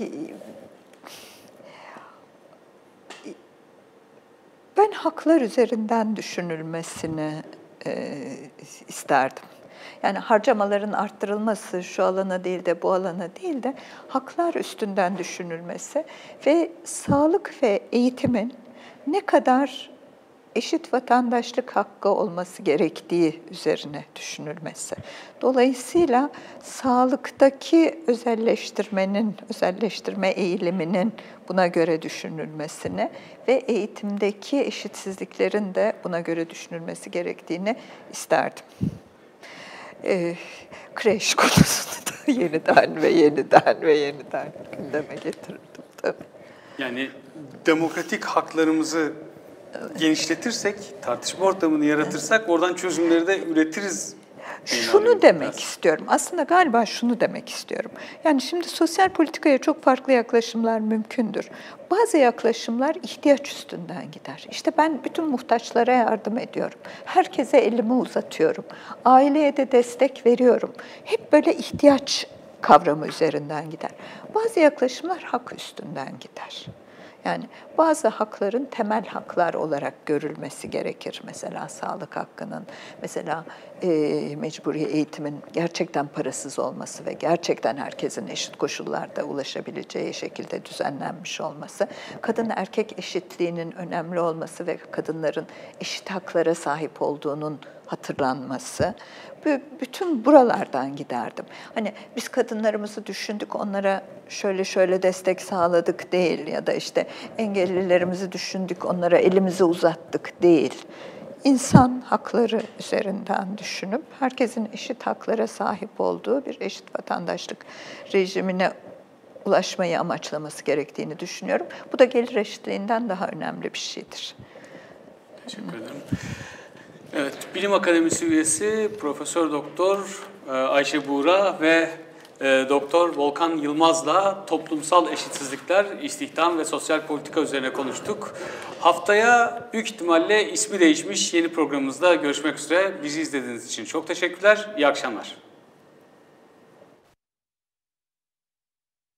ben haklar üzerinden düşünülmesini e, isterdim. Yani harcamaların arttırılması şu alana değil de bu alana değil de haklar üstünden düşünülmesi ve sağlık ve eğitimin ne kadar eşit vatandaşlık hakkı olması gerektiği üzerine düşünülmesi. Dolayısıyla sağlıktaki özelleştirmenin, özelleştirme eğiliminin buna göre düşünülmesini ve eğitimdeki eşitsizliklerin de buna göre düşünülmesi gerektiğini isterdim. Ee, kreş konusunu da yeniden ve yeniden ve yeniden gündeme getirdim tabii. Yani demokratik haklarımızı genişletirsek, tartışma ortamını yaratırsak oradan çözümleri de üretiriz. Şunu demek istiyorum. Aslında galiba şunu demek istiyorum. Yani şimdi sosyal politikaya çok farklı yaklaşımlar mümkündür. Bazı yaklaşımlar ihtiyaç üstünden gider. İşte ben bütün muhtaçlara yardım ediyorum. Herkese elimi uzatıyorum. Aileye de destek veriyorum. Hep böyle ihtiyaç kavramı üzerinden gider. Bazı yaklaşımlar hak üstünden gider. Yani bazı hakların temel haklar olarak görülmesi gerekir. Mesela sağlık hakkının, mesela e, mecburi eğitimin gerçekten parasız olması ve gerçekten herkesin eşit koşullarda ulaşabileceği şekilde düzenlenmiş olması, kadın erkek eşitliğinin önemli olması ve kadınların eşit haklara sahip olduğunun hatırlanması, bütün buralardan giderdim. Hani biz kadınlarımızı düşündük, onlara şöyle şöyle destek sağladık değil ya da işte engellilerimizi düşündük, onlara elimizi uzattık değil. İnsan hakları üzerinden düşünüp herkesin eşit haklara sahip olduğu bir eşit vatandaşlık rejimine ulaşmayı amaçlaması gerektiğini düşünüyorum. Bu da gelir eşitliğinden daha önemli bir şeydir. Teşekkür ederim. Evet, Bilim Akademisi üyesi Profesör Doktor Ayşe Buğra ve Doktor Volkan Yılmaz'la toplumsal eşitsizlikler, istihdam ve sosyal politika üzerine konuştuk. Haftaya büyük ihtimalle ismi değişmiş yeni programımızda görüşmek üzere. Bizi izlediğiniz için çok teşekkürler. İyi akşamlar.